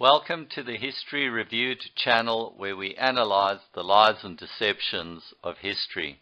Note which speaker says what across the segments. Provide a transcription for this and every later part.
Speaker 1: Welcome to the History Reviewed channel, where we analyze the lies and deceptions of history.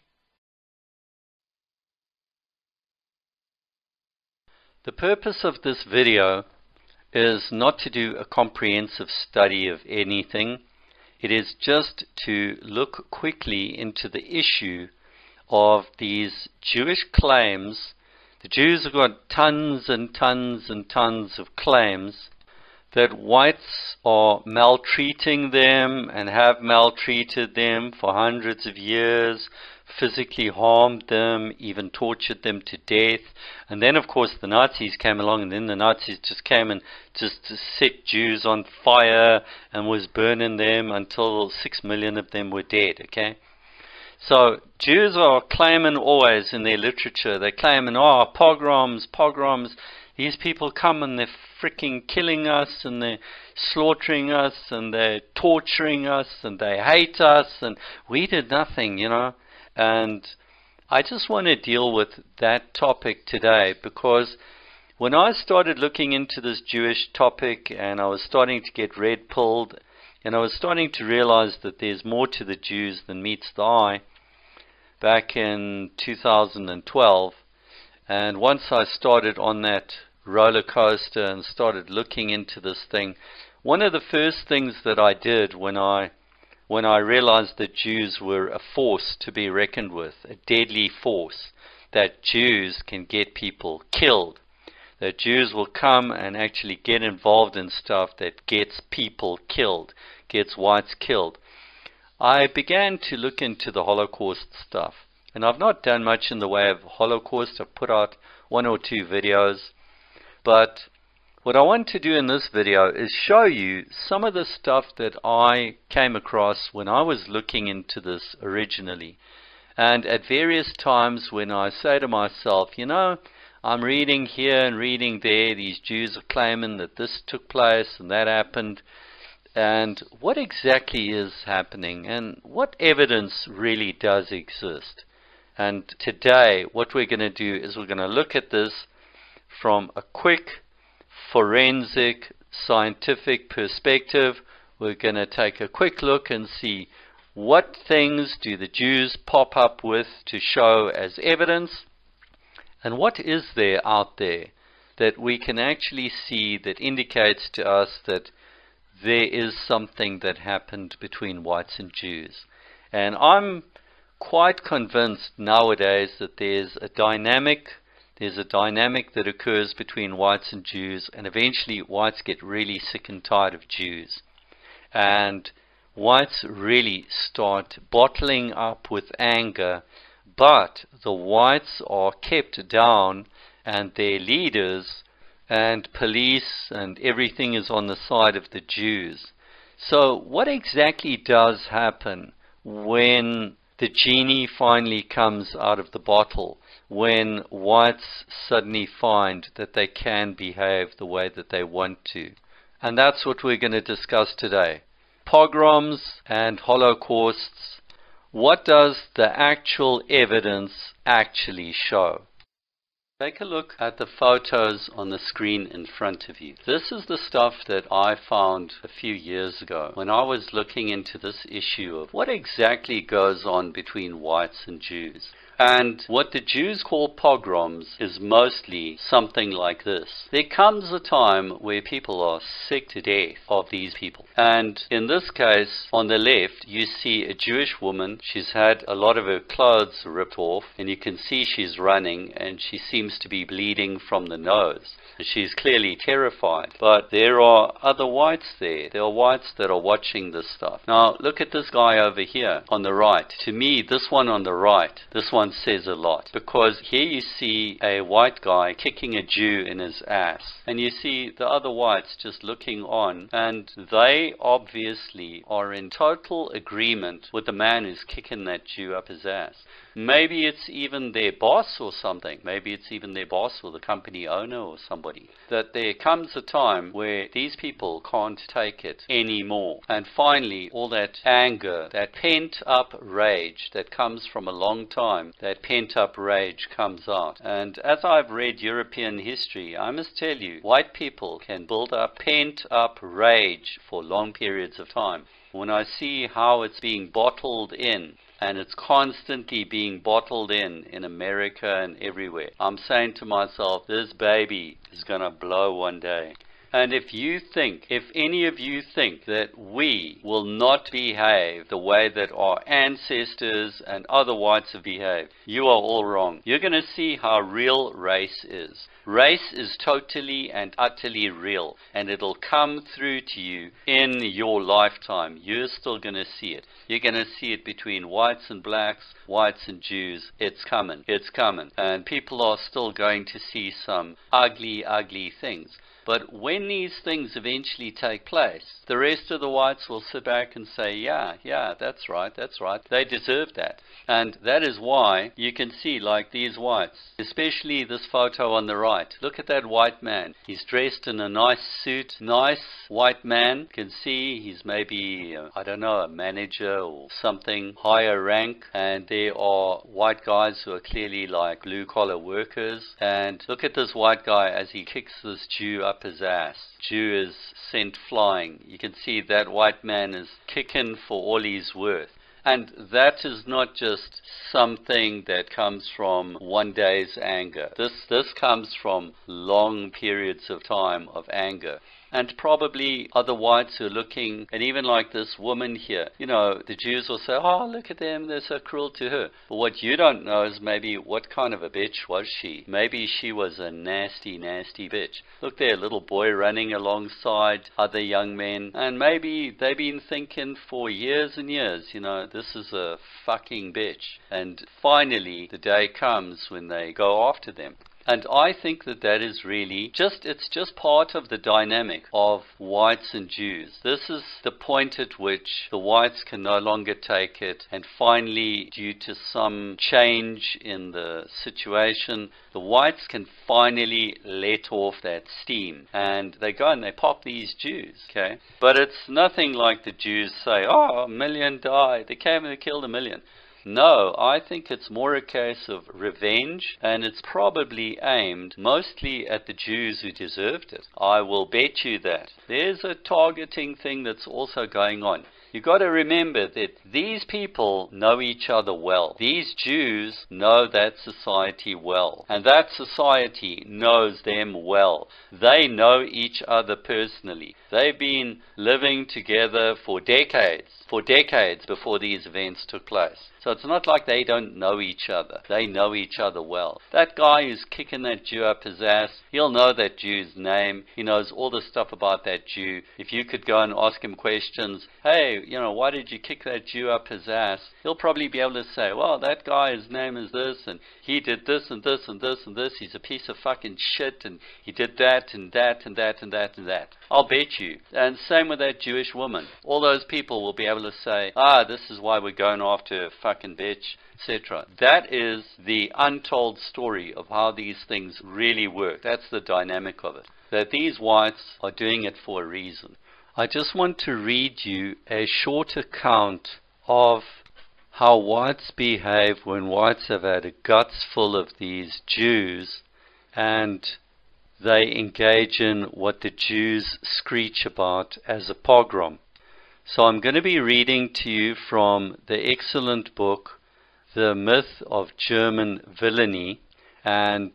Speaker 1: The purpose of this video is not to do a comprehensive study of anything. It is just to look quickly into the issue of these Jewish claims. The Jews have got tons and tons and tons of claims that whites are maltreating them and have maltreated them for hundreds of years, physically harmed them, even tortured them to death. And then, of course, the Nazis came along, and then the Nazis just came and just set Jews on fire and was burning them until 6 million of them were dead, okay? So Jews are claiming always in their literature, they're claiming, pogroms. These people come and they're freaking killing us, and they're slaughtering us, and they're torturing us, and they hate us, and we did nothing, you know. And I just want to deal with that topic today, because when I started looking into this Jewish topic, and I was starting to get red-pilled, and I was starting to realize that there's more to the Jews than meets the eye, back in 2012, and once I started on that roller coaster and started looking into this thing, one of the first things that I did when I realized that Jews were a force to be reckoned with, a deadly force, that Jews can get people killed, that Jews will come and actually get involved in stuff that gets people killed, gets whites killed, I began to look into the Holocaust stuff. And I've not done much in the way of Holocaust. I've put out 1 or 2 videos. But what I want to do in this video is show you some of the stuff that I came across when I was looking into this originally. And at various times when I say to myself, you know, I'm reading here and reading there, these Jews are claiming that this took place and that happened. And what exactly is happening? And what evidence really does exist? And today, what we're going to do is we're going to look at this from a quick, forensic, scientific perspective. We're going to take a quick look and see what things do the Jews pop up with to show as evidence, and what is there out there that we can actually see that indicates to us that there is something that happened between whites and Jews. And I'm quite convinced nowadays that there's a dynamic that occurs between whites and Jews, and eventually whites get really sick and tired of Jews, and whites really start bottling up with anger, but the whites are kept down, and their leaders and police and everything is on the side of the Jews. So what exactly does happen when the genie finally comes out of the bottle, when whites suddenly find that they can behave the way that they want to? And that's what we're going to discuss today. Pogroms and holocausts. What does the actual evidence actually show? Take a look at the photos on the screen in front of you. This is the stuff that I found a few years ago when I was looking into this issue of what exactly goes on between whites and Jews. And what the Jews call pogroms is mostly something like this. There comes a time where people are sick to death of these people. And in this case, on the left, you see a Jewish woman. She's had a lot of her clothes ripped off, and you can see she's running, and she seems to be bleeding from the nose. She's clearly terrified. But there are other whites there. There are whites that are watching this stuff. Now, look at this guy over here on the right. To me, this one on the right, this one says a lot, because here you see a white guy kicking a Jew in his ass, and you see the other whites just looking on, and they obviously are in total agreement with the man who's kicking that Jew up his ass. Maybe it's even their boss or something. Maybe it's even their boss or the company owner or somebody. That there comes a time where these people can't take it anymore. And finally, all that anger, that pent-up rage that comes from a long time, that pent-up rage comes out. And as I've read European history, I must tell you, white people can build up pent-up rage for long periods of time. When I see how it's being bottled in, and it's constantly being bottled in America and everywhere, I'm saying to myself, this baby is going to blow one day. And if any of you think that we will not behave the way that our ancestors and other whites have behaved, you are all wrong. You're going to see how real race is. Race is totally and utterly real, and it'll come through to you in your lifetime. You're still going to see it. You're going to see it between whites and blacks, whites and Jews. It's coming. It's coming. And people are still going to see some ugly, ugly things. But when these things eventually take place, the rest of the whites will sit back and say, yeah, that's right. They deserve that. And that is why you can see, like these whites, especially this photo on the right. Look at that white man. He's dressed in a nice suit. Nice white man. You can see he's maybe, a manager or something, higher rank. And there are white guys who are clearly like blue-collar workers. And look at this white guy as he kicks this Jew up his ass. Jew is sent flying. You can see that white man is kicking for all he's worth. And that is not just something that comes from one day's anger. This comes from long periods of time of anger. And probably other whites who are looking, and even like this woman here, the Jews will say, oh, look at them, they're so cruel to her. But what you don't know is maybe what kind of a bitch was she. Maybe she was a nasty, nasty bitch. Look there, little boy running alongside other young men, and maybe they've been thinking for years and years, this is a fucking bitch. And finally, the day comes when they go after them. And I think that is really it's just part of the dynamic of whites and Jews. This is the point at which the whites can no longer take it, and finally, due to some change in the situation, the whites can finally let off that steam. And they go and they pop these Jews, okay? But it's nothing like the Jews say, oh, 1 million died, they came and they killed 1 million. No, I think it's more a case of revenge, and it's probably aimed mostly at the Jews who deserved it. I will bet you that. There's a targeting thing that's also going on. You've got to remember that these people know each other well. These Jews know that society well, and that society knows them well. They know each other personally. They've been living together for decades before these events took place. So it's not like they don't know each other. They know each other well. That guy who's kicking that Jew up his ass, he'll know that Jew's name. He knows all the stuff about that Jew. If you could go and ask him questions, hey, why did you kick that Jew up his ass? He'll probably be able to say, well, that guy, his name is this, and he did this and this and this and this. He's a piece of fucking shit, and he did that and that and that and that and that. I'll bet you. And same with that Jewish woman. All those people will be able to say, this is why we're going after a fucking bitch, etc. That is the untold story of how these things really work. That's the dynamic of it. That these whites are doing it for a reason. I just want to read you a short account of how whites behave when whites have had a guts full of these Jews and they engage in what the Jews screech about as a pogrom. So I'm going to be reading to you from the excellent book, The Myth of German Villainy, and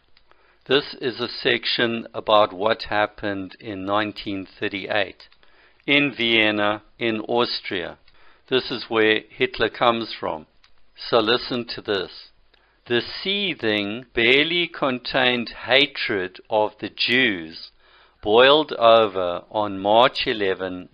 Speaker 1: this is a section about what happened in 1938 in Vienna, in Austria. This is where Hitler comes from. So listen to this. The seething, barely contained hatred of the Jews boiled over on March 11,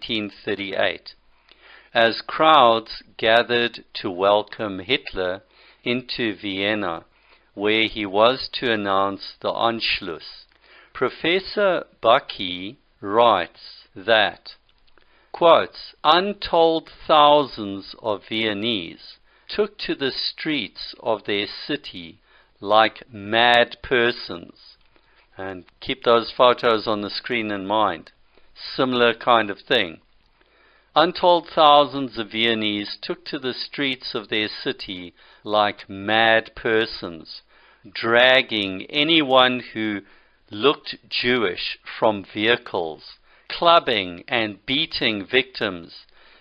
Speaker 1: 1938, as crowds gathered to welcome Hitler into Vienna, where he was to announce the Anschluss. Professor Bucky writes that, quotes, untold thousands of Viennese took to the streets of their city like mad persons. And keep those photos on the screen in mind. Similar kind of thing. Untold thousands of Viennese took to the streets of their city like mad persons, dragging anyone who looked Jewish from vehicles, clubbing and beating victims,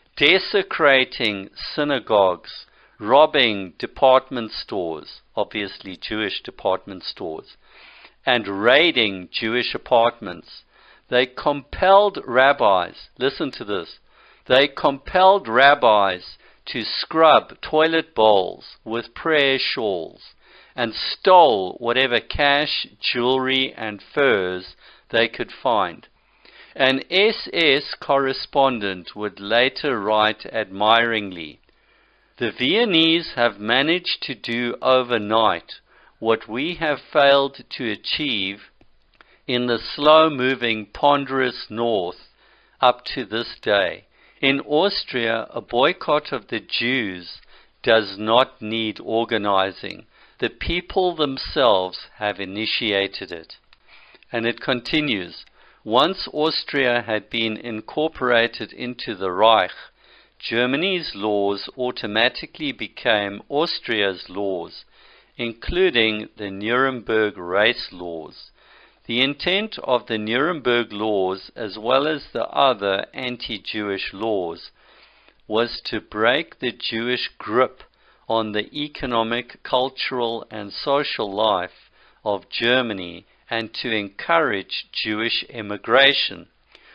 Speaker 1: desecrating synagogues, robbing department stores, obviously Jewish department stores, and raiding Jewish apartments. They compelled rabbis, listen to this, they compelled rabbis to scrub toilet bowls with prayer shawls and stole whatever cash, jewelry, and furs they could find. An SS correspondent would later write admiringly, "The Viennese have managed to do overnight what we have failed to achieve in the slow-moving, ponderous North up to this day. In Austria, a boycott of the Jews does not need organizing. The people themselves have initiated it." And it continues, once Austria had been incorporated into the Reich, Germany's laws automatically became Austria's laws, including the Nuremberg race laws. The intent of the Nuremberg laws, as well as the other anti-Jewish laws, was to break the Jewish grip on the economic, cultural, and social life of Germany and to encourage Jewish immigration.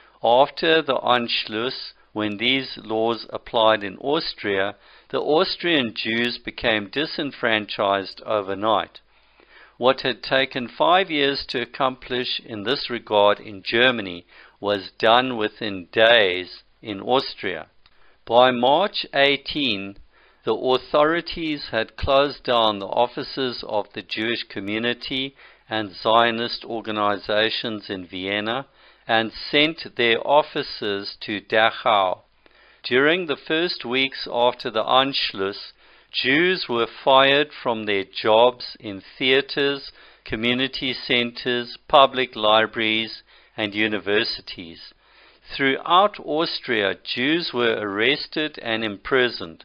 Speaker 1: After the Anschluss, when these laws applied in Austria, the Austrian Jews became disenfranchised overnight. What had taken 5 years to accomplish in this regard in Germany was done within days in Austria. By March 18, the authorities had closed down the offices of the Jewish community and Zionist organizations in Vienna and sent their officers to Dachau. During the first weeks after the Anschluss, Jews were fired from their jobs in theaters, community centers, public libraries, and universities. Throughout Austria, Jews were arrested and imprisoned.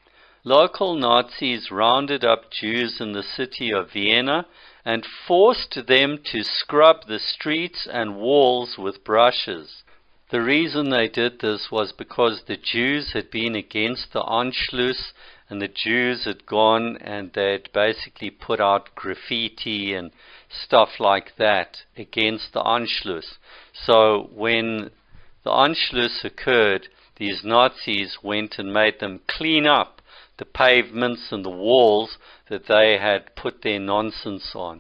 Speaker 1: Local Nazis rounded up Jews in the city of Vienna and forced them to scrub the streets and walls with brushes. The reason they did this was because the Jews had been against the Anschluss, and the Jews had gone and they'd basically put out graffiti and stuff like that against the Anschluss. So when the Anschluss occurred, these Nazis went and made them clean up the pavements and the walls that they had put their nonsense on.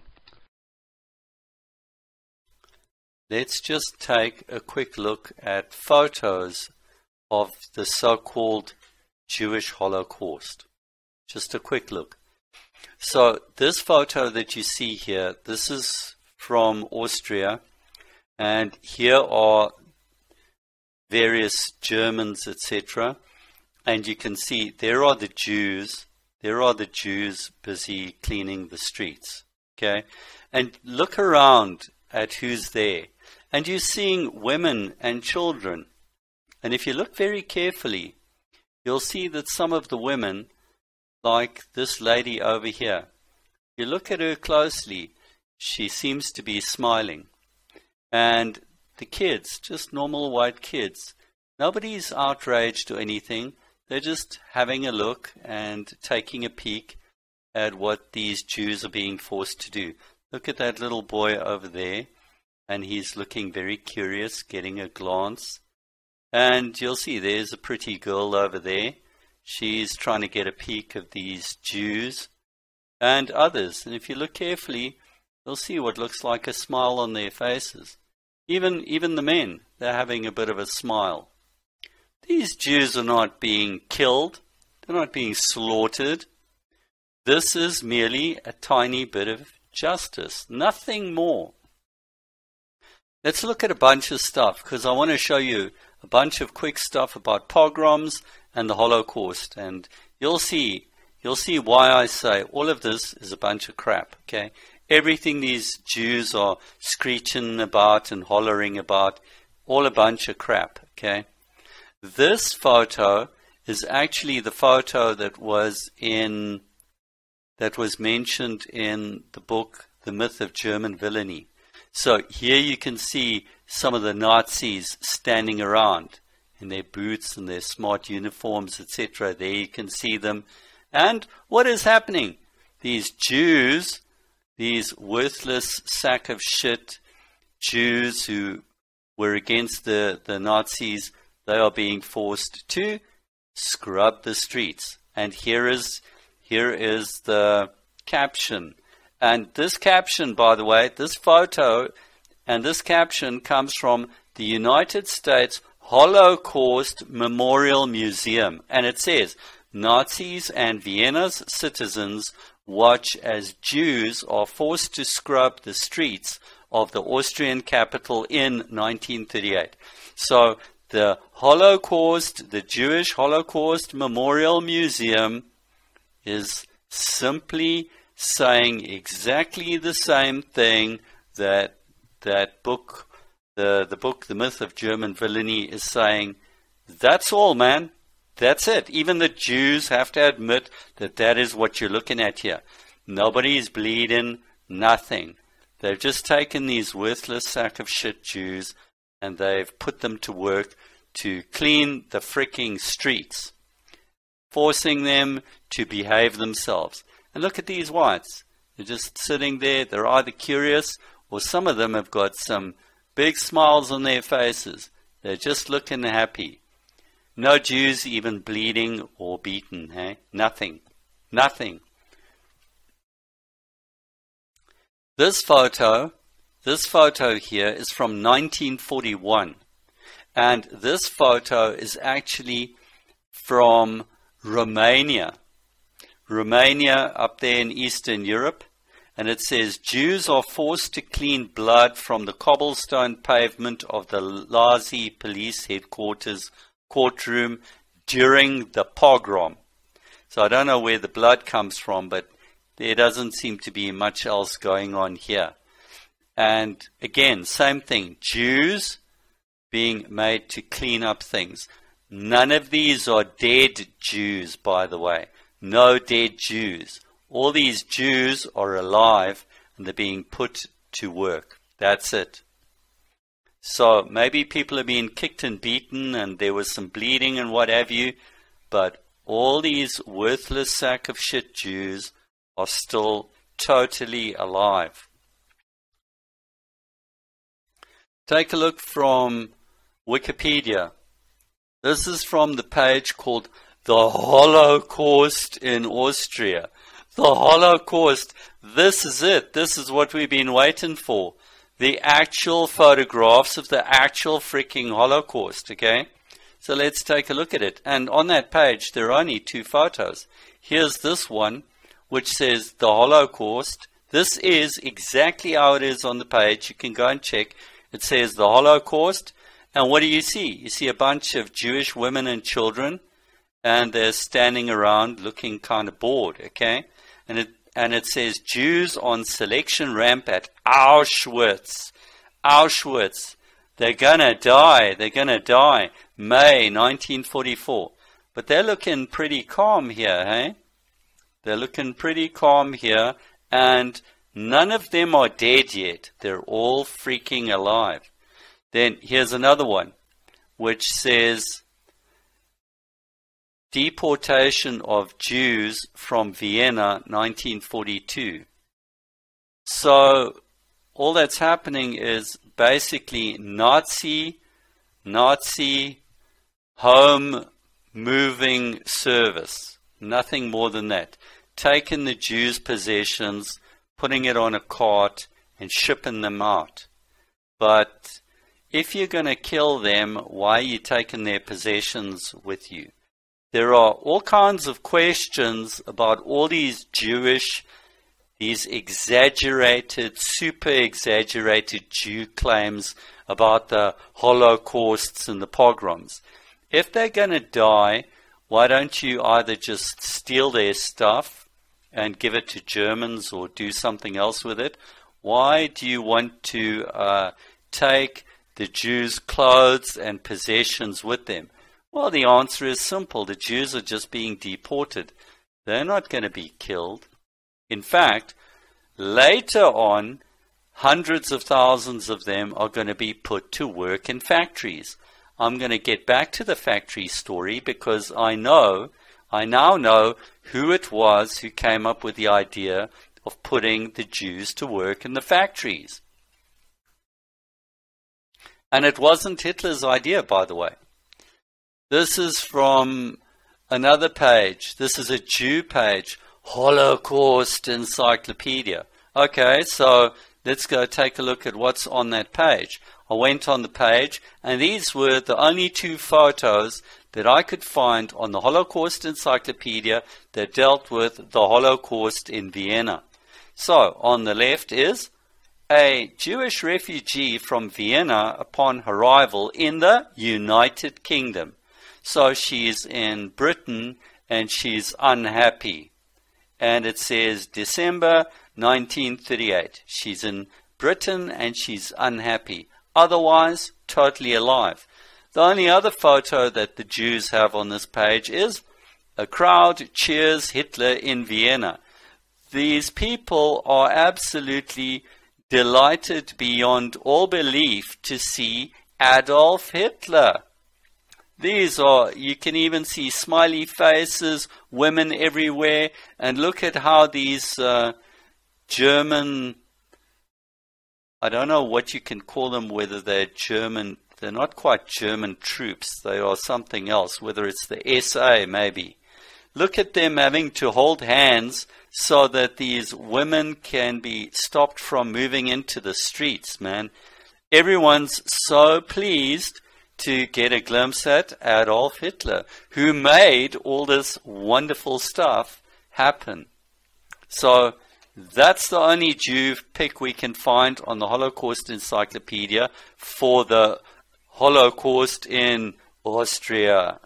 Speaker 1: Let's just take a quick look at photos of the so-called Jewish Holocaust. Just a quick look. So this photo that you see here, this is from Austria, and here are various Germans, etc. And you can see there are the Jews. There are the Jews busy cleaning the streets. Okay, and look around at who's there, and you're seeing women and children. And if you look very carefully, you'll see that some of the women, like this lady over here, you look at her closely, she seems to be smiling. And the kids, just normal white kids, nobody's outraged or anything. They're just having a look and taking a peek at what these Jews are being forced to do. Look at that little boy over there, and he's looking very curious, getting a glance. And you'll see there's a pretty girl over there. She's trying to get a peek of these Jews and others. And if you look carefully, you'll see what looks like a smile on their faces. Even the men, they're having a bit of a smile. These Jews are not being killed. They're not being slaughtered. This is merely a tiny bit of justice, nothing more. Let's look at a bunch of stuff, because I want to show you a bunch of quick stuff about pogroms and the Holocaust, and you'll see why I say all of this is a bunch of crap. Okay, everything these Jews are screeching about and hollering about, all a bunch of crap. Okay, this photo is actually the photo that was mentioned in the book The Myth of German Villainy. So here you can see some of the Nazis standing around in their boots and their smart uniforms, etc. There you can see them. And what is happening? These Jews, these worthless sack of shit Jews who were against the Nazis, they are being forced to scrub the streets. And here is the caption. And this caption, by the way, this photo and this caption comes from the United States Holocaust Memorial Museum. And it says, Nazis and Vienna's citizens watch as Jews are forced to scrub the streets of the Austrian capital in 1938. So the Holocaust, the Jewish Holocaust Memorial Museum is simply saying exactly the same thing that book, the book, The Myth of German Villainy, is saying. That's all, man. That's it. Even the Jews have to admit that that is what you're looking at here. Nobody's bleeding, nothing. They've just taken these worthless sack of shit Jews and they've put them to work to clean the freaking streets, forcing them to behave themselves. And look at these whites. They're just sitting there. They're either curious or some of them have got some big smiles on their faces. They're just looking happy. No Jews even bleeding or beaten. Hey? Nothing. Nothing. This photo here is from 1941. And this photo is actually from Romania. Romania up there in Eastern Europe. And it says, Jews are forced to clean blood from the cobblestone pavement of the Lazi police headquarters courtroom during the pogrom. So I don't know where the blood comes from, but there doesn't seem to be much else going on here. And again, same thing. Jews being made to clean up things. None of these are dead Jews, by the way. No dead Jews. All these Jews are alive and they're being put to work. That's it. So maybe people are being kicked and beaten and there was some bleeding and what have you, but all these worthless sack of shit Jews are still totally alive. Take a look from Wikipedia. This is from the page called The Holocaust in Austria. The Holocaust. This is it. This is what we've been waiting for. The actual photographs of the actual freaking Holocaust, okay? So let's take a look at it. And on that page, there are only 2 photos. Here's this one, which says the Holocaust. This is exactly how it is on the page. You can go and check. It says the Holocaust. And what do you see? You see a bunch of Jewish women and children, and they're standing around looking kind of bored, okay? And it says Jews on selection ramp at Auschwitz. Auschwitz. They're going to die. They're going to die. May 1944. But they're looking pretty calm here, hey? They're looking pretty calm here. And none of them are dead yet. They're all freaking alive. Then here's another one, which says deportation of Jews from Vienna, 1942. So all that's happening is basically Nazi home moving service. Nothing more than that. Taking the Jews' possessions, putting it on a cart and shipping them out. But if you're going to kill them, why are you taking their possessions with you? There are all kinds of questions about all these Jewish, these exaggerated, super exaggerated Jew claims about the Holocausts and the pogroms. If they're going to die, why don't you either just steal their stuff and give it to Germans or do something else with it? Why do you want to take the Jews' clothes and possessions with them? Well, the answer is simple. The Jews are just being deported. They're not going to be killed. In fact, later on, hundreds of thousands of them are going to be put to work in factories. I'm going to get back to the factory story because I now know who it was who came up with the idea of putting the Jews to work in the factories. And it wasn't Hitler's idea, by the way. This is from another page. This is a Jew page, Holocaust Encyclopedia. Okay, so let's go take a look at what's on that page. I went on the page, and these were the only two photos that I could find on the Holocaust Encyclopedia that dealt with the Holocaust in Vienna. So, on the left is a Jewish refugee from Vienna upon arrival in the United Kingdom. So she's in Britain and she's unhappy. And it says December 1938. She's in Britain and she's unhappy. Otherwise, totally alive. The only other photo that the Jews have on this page is a crowd cheers Hitler in Vienna. These people are absolutely delighted beyond all belief to see Adolf Hitler. These are, you can even see smiley faces, women everywhere, and look at how these German, I don't know what you can call them, whether they're German, they're not quite German troops, they are something else, whether it's the SA maybe. Look at them having to hold hands so that these women can be stopped from moving into the streets, man. Everyone's so pleased to get a glimpse at Adolf Hitler, who made all this wonderful stuff happen. So that's the only Jew pic we can find on the Holocaust Encyclopedia for the Holocaust in Austria.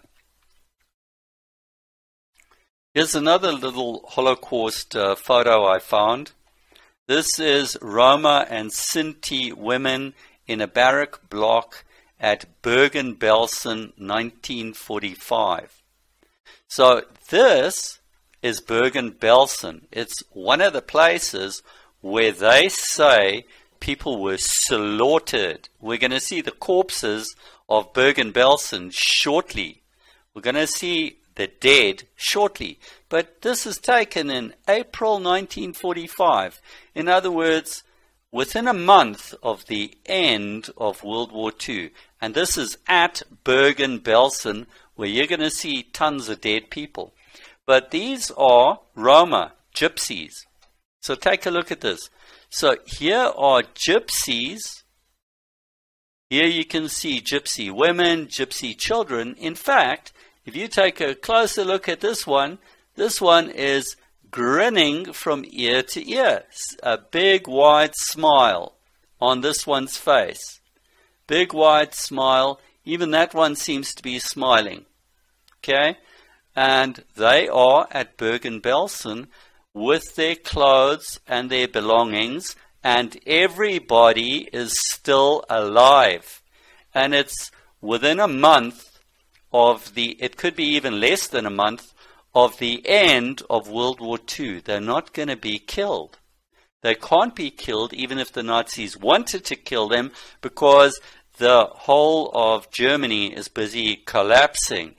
Speaker 1: Here's another little Holocaust photo I found. This is Roma and Sinti women in a barrack block at Bergen-Belsen, 1945. So this is Bergen-Belsen. It's one of the places where they say people were slaughtered. We're going to see the corpses of Bergen-Belsen shortly. We're going to see the dead shortly. But this is taken in April 1945. In other words, within a month of the end of World War II. And this is at Bergen-Belsen, where you're going to see tons of dead people. But these are Roma, gypsies. So take a look at this. So here are gypsies. Here you can see gypsy women, gypsy children. In fact, if you take a closer look at this one is grinning from ear to ear. A big wide smile on this one's face. Big wide smile. Even that one seems to be smiling. Okay? And they are at Bergen-Belsen with their clothes and their belongings, and everybody is still alive. And it's within a month of it could be even less than a month, of the end of World War II. They're not going to be killed. They can't be killed even if the Nazis wanted to kill them, because the whole of Germany is busy collapsing.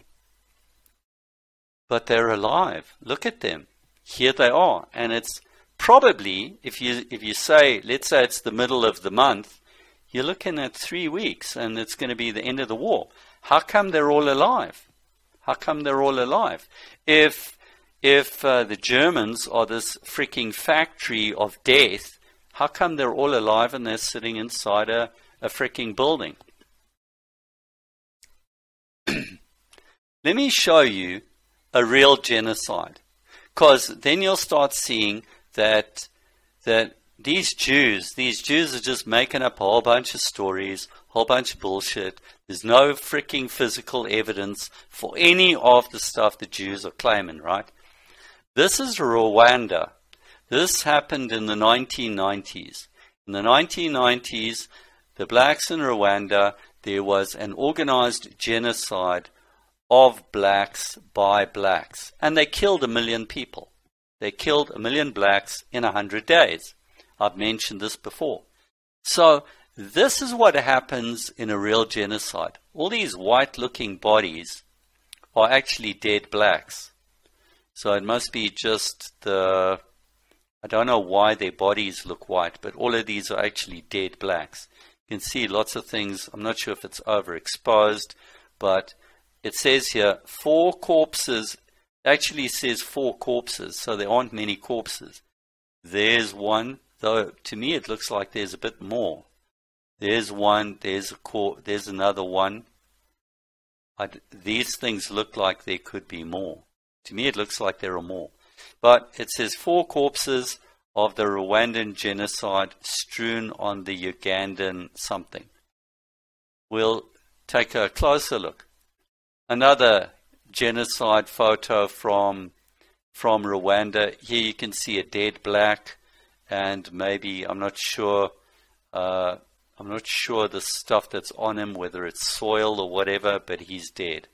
Speaker 1: But they're alive. Look at them. Here they are. And it's probably, if you say, let's say it's the middle of the month, you're looking at 3 weeks and it's going to be the end of the war. How come they're all alive? How come they're all alive? If the Germans are this freaking factory of death, how come they're all alive and they're sitting inside a freaking building? Let me show you a real genocide, because then you'll start seeing that these Jews are just making up a whole bunch of stories, a whole bunch of bullshit. There's no freaking physical evidence for any of the stuff the Jews are claiming, right? This is Rwanda. This happened in the 1990s. In the 1990s, the blacks in Rwanda, there was an organized genocide of blacks by blacks. And they killed 1 million people. They killed 1 million blacks in 100 days. I've mentioned this before. So this is what happens in a real genocide. All these white-looking bodies are actually dead blacks. So it must be just I don't know why their bodies look white, but all of these are actually dead blacks. You can see lots of things. I'm not sure if it's overexposed, but it says here 4 corpses. Actually says 4 corpses, so there aren't many corpses. There's one, though to me it looks like there's a bit more. There's one, there's another one. These things look like there could be more. To me it looks like there are more. But it says 4 corpses of the Rwandan genocide strewn on the Ugandan something. We'll take a closer look. Another genocide photo from Rwanda. Here you can see a dead black, and maybe I'm not sure the stuff that's on him, whether it's soil or whatever, but he's dead.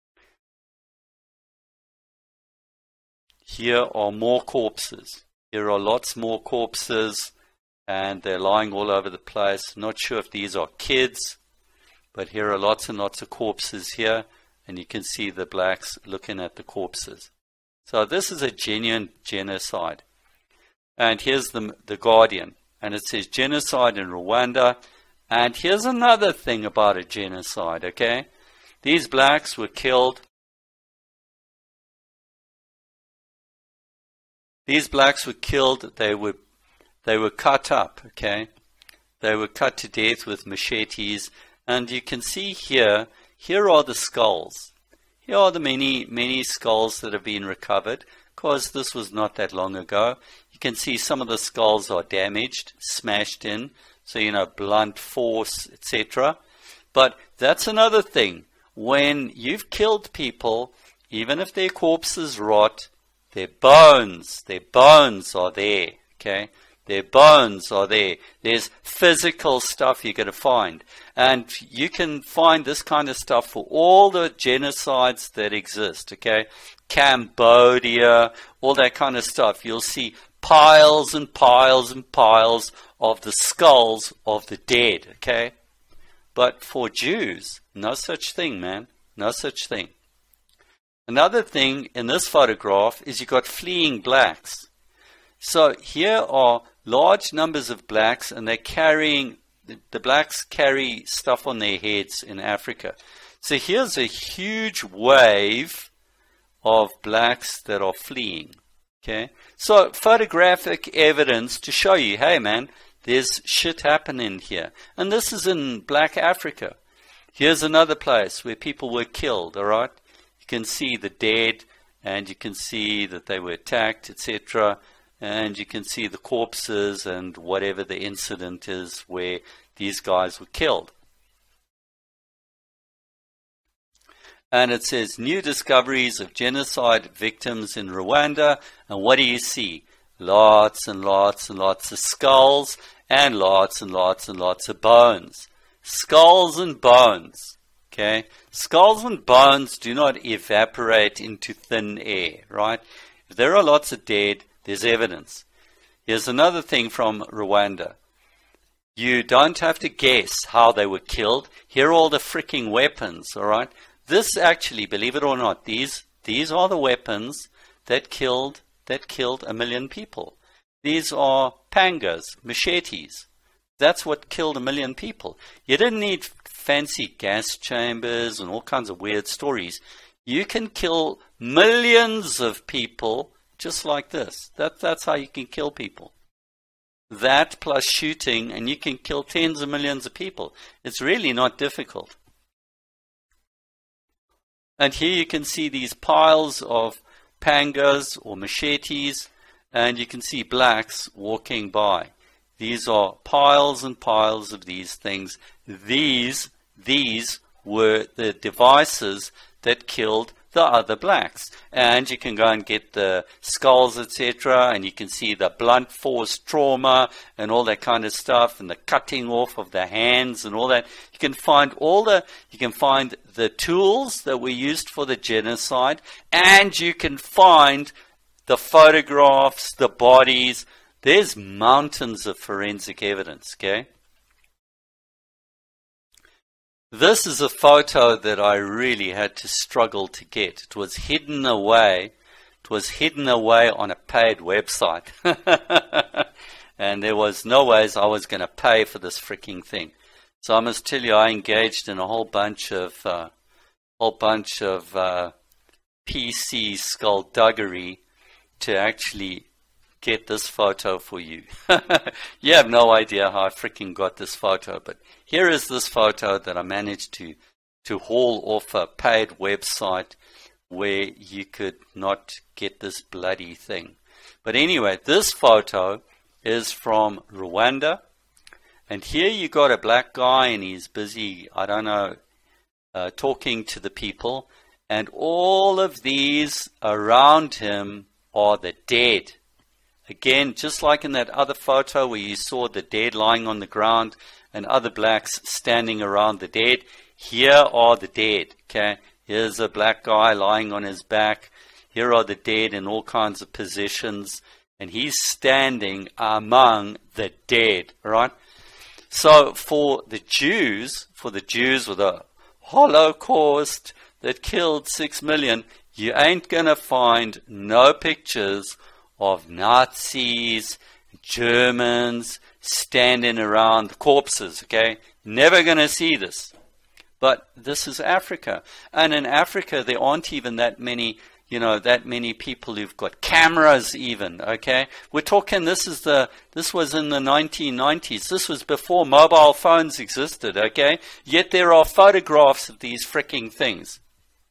Speaker 1: Here are more corpses. Here are lots more corpses, and they're lying all over the place. Not sure if these are kids, but here are lots and lots of corpses here, and you can see the blacks looking at the corpses. So this is a genuine genocide. And here's the Guardian, and it says genocide in Rwanda. And here's another thing about a genocide, okay? These blacks were killed. These blacks were killed. They were cut up, okay? They were cut to death with machetes. And you can see here are the skulls. Here are the many skulls that have been recovered, because this was not that long ago. You can see some of the skulls are damaged, smashed in, so blunt force, etc. But that's another thing. When you've killed people, even if their corpses rot, their bones are there, okay? Their bones are there. There's physical stuff you're going to find. And you can find this kind of stuff for all the genocides that exist, okay? Cambodia, all that kind of stuff. You'll see piles and piles and piles of the skulls of the dead, okay? But for Jews, no such thing, man. No such thing. Another thing in this photograph is you've got fleeing blacks. So here are large numbers of blacks, and they're carrying, the blacks carry stuff on their heads in Africa. So here's a huge wave of blacks that are fleeing. Okay, so photographic evidence to show you, hey man, there's shit happening here. And this is in Black Africa. Here's another place where people were killed, all right? You can see the dead, and you can see that they were attacked, etc. And you can see the corpses and whatever the incident is where these guys were killed. And it says, new discoveries of genocide victims in Rwanda. And what do you see? Lots and lots and lots of skulls, and lots and lots and lots of bones. Skulls and bones. Okay? Skulls and bones do not evaporate into thin air, right? If there are lots of dead, there's evidence. Here's another thing from Rwanda. You don't have to guess how they were killed. Here are all the freaking weapons, all right? This actually, believe it or not, these are the weapons that killed 1 million people. These are pangas, machetes. That's what killed 1 million people. You didn't need fancy gas chambers and all kinds of weird stories. You can kill millions of people just like this. That's how you can kill people. That plus shooting, and you can kill tens of millions of people. It's really not difficult. And here you can see these piles of pangas or machetes, and you can see blacks walking by. These are piles and piles of these things. These were the devices that killed the other blacks. And you can go and get the skulls, etc., and you can see the blunt force trauma and all that kind of stuff, and the cutting off of the hands and all that. You can find the tools that were used for the genocide, and you can find the photographs, the bodies. There's mountains of forensic evidence, okay? This is a photo that I really had to struggle to get. It was hidden away. It was hidden away on a paid website. And there was no ways I was going to pay for this freaking thing. So I must tell you, I engaged in a whole bunch of PC skullduggery to actually get this photo for you. You have no idea how I freaking got this photo, but here is this photo that I managed to haul off a paid website where you could not get this bloody thing. But anyway, this photo is from Rwanda, and here you got a black guy and he's busy, I don't know, talking to the people, and all of these around him are the dead. Again, just like in that other photo where you saw the dead lying on the ground and other blacks standing around the dead, here are the dead. Okay, here's a black guy lying on his back. Here are the dead in all kinds of positions, and he's standing among the dead. Right? So for the Jews with the Holocaust that killed 6 million, you ain't gonna find no pictures of Nazis, Germans standing around corpses, okay? Never going to see this. But this is Africa. And in Africa, there aren't even that many people who've got cameras even, okay? We're talking, this was in the 1990s. This was before mobile phones existed, okay? Yet there are photographs of these freaking things.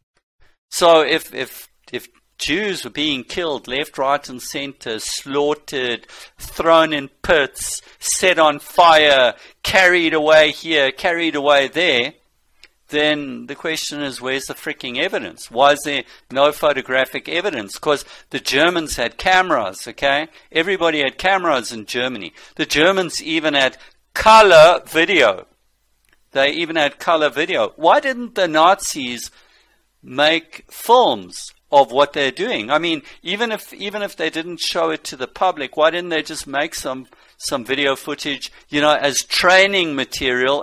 Speaker 1: So if Jews were being killed left, right, and center, slaughtered, thrown in pits, set on fire, carried away here, carried away there, then the question is, where's the freaking evidence? Why is there no photographic evidence? Because the Germans had cameras, okay? Everybody had cameras in Germany. The Germans even had color video. They even had color video. Why didn't the Nazis make films of what they're doing? I mean, even if they didn't show it to the public, why didn't they just make some video footage, as training material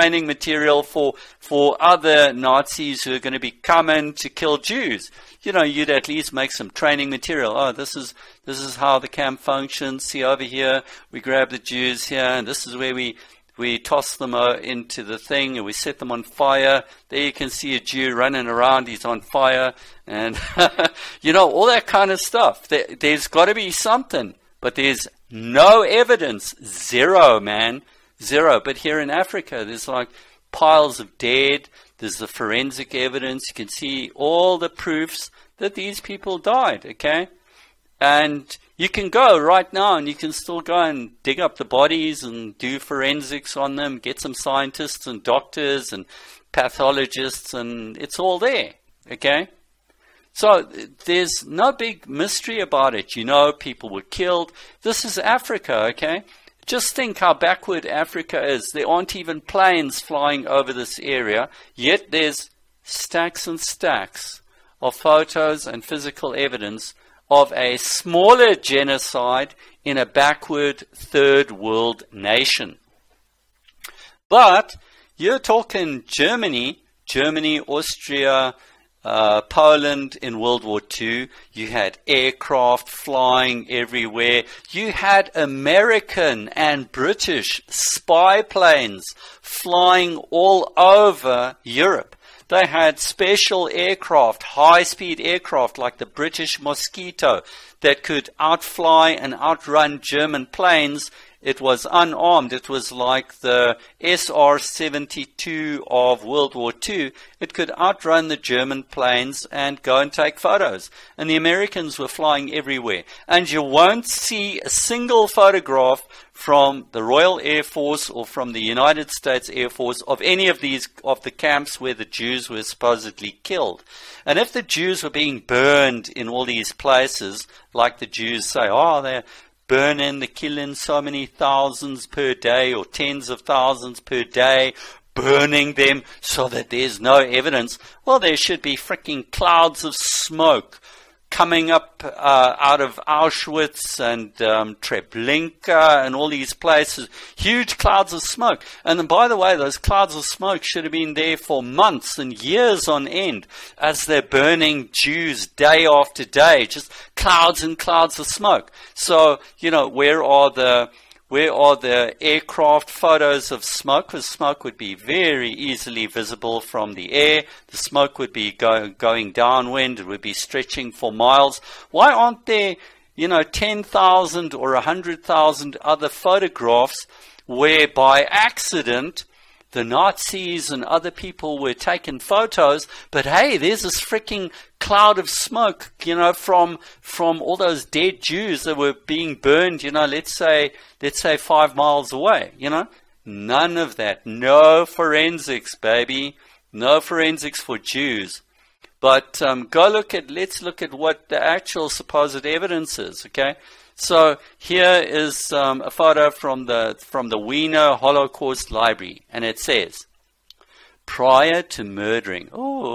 Speaker 1: for other Nazis who are going to be coming to kill Jews? You'd at least make some training material. Oh, this is how the camp functions. See, over here we grab the Jews here, and this is where we toss them into the thing, and we set them on fire. There you can see a Jew running around. He's on fire. And, all that kind of stuff. There's got to be something. But there's no evidence. Zero, man. Zero. But here in Africa, there's like piles of dead. There's the forensic evidence. You can see all the proofs that these people died, okay? And you can go right now and you can still go and dig up the bodies and do forensics on them, get some scientists and doctors and pathologists, and it's all there, okay? So there's no big mystery about it. People were killed. This is Africa, okay? Just think how backward Africa is. There aren't even planes flying over this area, yet there's stacks and stacks of photos and physical evidence of a smaller genocide in a backward third world nation. But you're talking Germany, Austria, Poland in World War II. You had aircraft flying everywhere. You had American and British spy planes flying all over Europe. They had special aircraft, high-speed aircraft like the British Mosquito that could outfly and outrun German planes it was unarmed. It was like the SR-72 of World War II. It could outrun the German planes and go and take photos. And the Americans were flying everywhere. And you won't see a single photograph from the Royal Air Force or from the United States Air Force of any of these, of the camps where the Jews were supposedly killed. And if the Jews were being burned in all these places, like the Jews say, oh, they're burning, they're killing so many thousands per day or tens of thousands per day, burning them so that there's no evidence, well, there should be freaking clouds of smoke coming up out of Auschwitz and Treblinka and all these places, huge clouds of smoke. And then, by the way, those clouds of smoke should have been there for months and years on end as they're burning Jews day after day, just clouds and clouds of smoke. So, you know, where are the aircraft photos of smoke? Because smoke would be very easily visible from the air. The smoke would be going downwind. It would be stretching for miles. Why aren't there, 10,000 or 100,000 other photographs where by accident the Nazis and other people were taking photos, but hey, there's this freaking cloud of smoke, from all those dead Jews that were being burned, let's say 5 miles away, None of that. No forensics, baby. No forensics for Jews. But let's look at what the actual supposed evidence is, okay? So here is a photo from the Wiener Holocaust Library, and it says, prior to murdering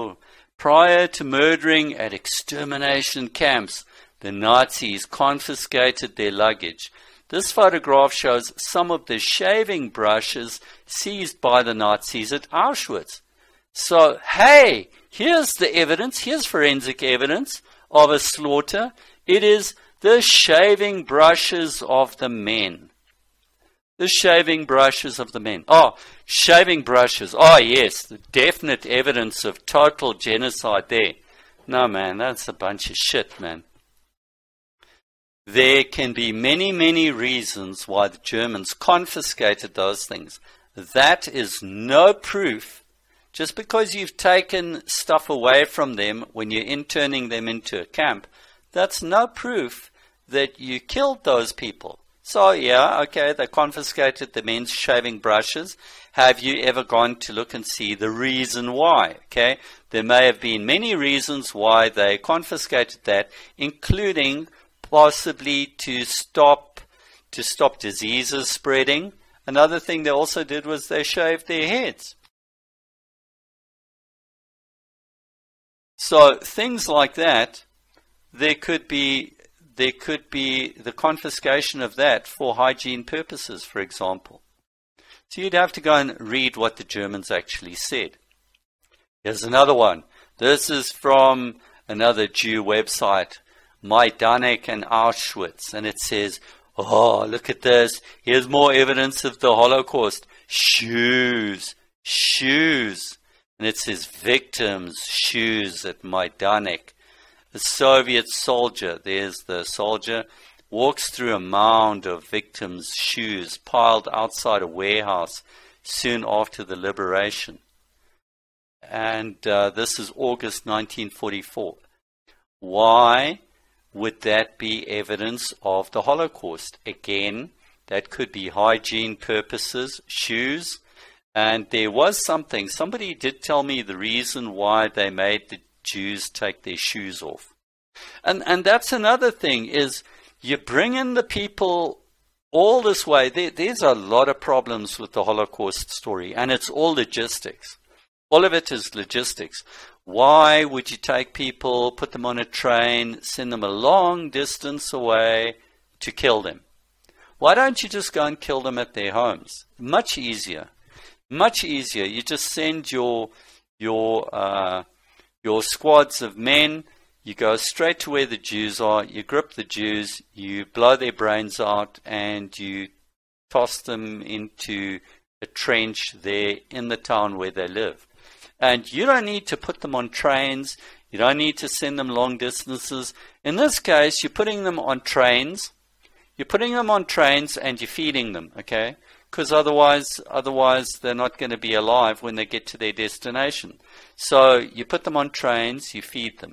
Speaker 1: at extermination camps, the Nazis confiscated their luggage. This photograph shows some of the shaving brushes seized by the Nazis at Auschwitz. So, hey, here's the evidence, here's forensic evidence of a slaughter. It is the shaving brushes of the men. The shaving brushes of the men. Oh, shaving brushes. Oh, yes, the definite evidence of total genocide there. No, man, that's a bunch of shit, man. There can be many, many reasons why the Germans confiscated those things. That is no proof. Just because you've taken stuff away from them when you're interning them into a camp, that's no proof that you killed those people. So, yeah, okay, they confiscated the men's shaving brushes. Have you ever gone to look and see the reason why? Okay, there may have been many reasons why they confiscated that, including possibly to stop diseases spreading. Another thing they also did was they shaved their heads. So things like that, there could be the confiscation of that for hygiene purposes, for example. So you'd have to go and read what the Germans actually said. Here's another one. This is from another Jew website, Majdanek and Auschwitz, and it says, oh, look at this. Here's more evidence of the Holocaust. Shoes. And it says victims' shoes at Majdanek. The Soviet soldier, there's the soldier, walks through a mound of victims' shoes piled outside a warehouse soon after the liberation. And this is August 1944. Why would that be evidence of the Holocaust? Again, that could be hygiene purposes, shoes. And there was somebody did tell me the reason why they made the Jews take their shoes off. And that's another thing, is you bring in the people all this way. There's a lot of problems with the Holocaust story, and it's all logistics. All of it is logistics. Why would you take people, put them on a train, send them a long distance away to kill them? Why don't you just go and kill them at their homes? Much easier. Much easier. You just send your squads of men, you go straight to where the Jews are, you grip the Jews, you blow their brains out, and you toss them into a trench there in the town where they live. And you don't need to put them on trains, you don't need to send them long distances. In this case, you're putting them on trains, You're putting them on trains and you're feeding them, okay? Because otherwise they're not going to be alive when they get to their destination. So you put them on trains, you feed them.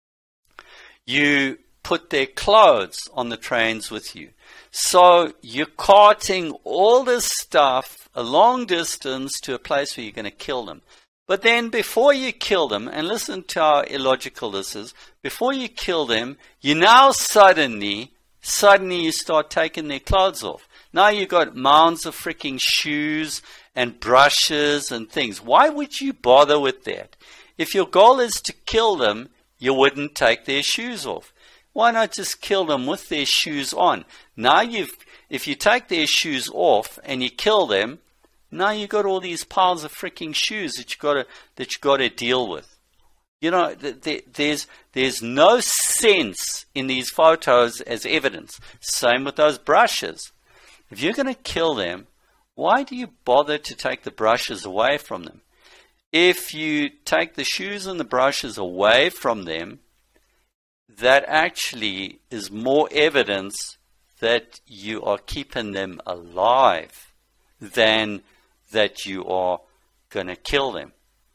Speaker 1: You put their clothes on the trains with you. So you're carting all this stuff a long distance to a place where you're going to kill them. But then before you kill them, and listen to how illogical this is, before you kill them, you now suddenly you start taking their clothes off. Now you've got mounds of freaking shoes and brushes and things. Why would you bother with that? If your goal is to kill them, you wouldn't take their shoes off. Why not just kill them with their shoes on? Now if you take their shoes off and you kill them, now you've got all these piles of freaking shoes that you got to deal with. You know, there's no sense in these photos as evidence. Same with those brushes. If you're going to kill them, why do you bother to take the brushes away from them? If you take the shoes and the brushes away from them, that actually is more evidence that you are keeping them alive than that you are going to kill them.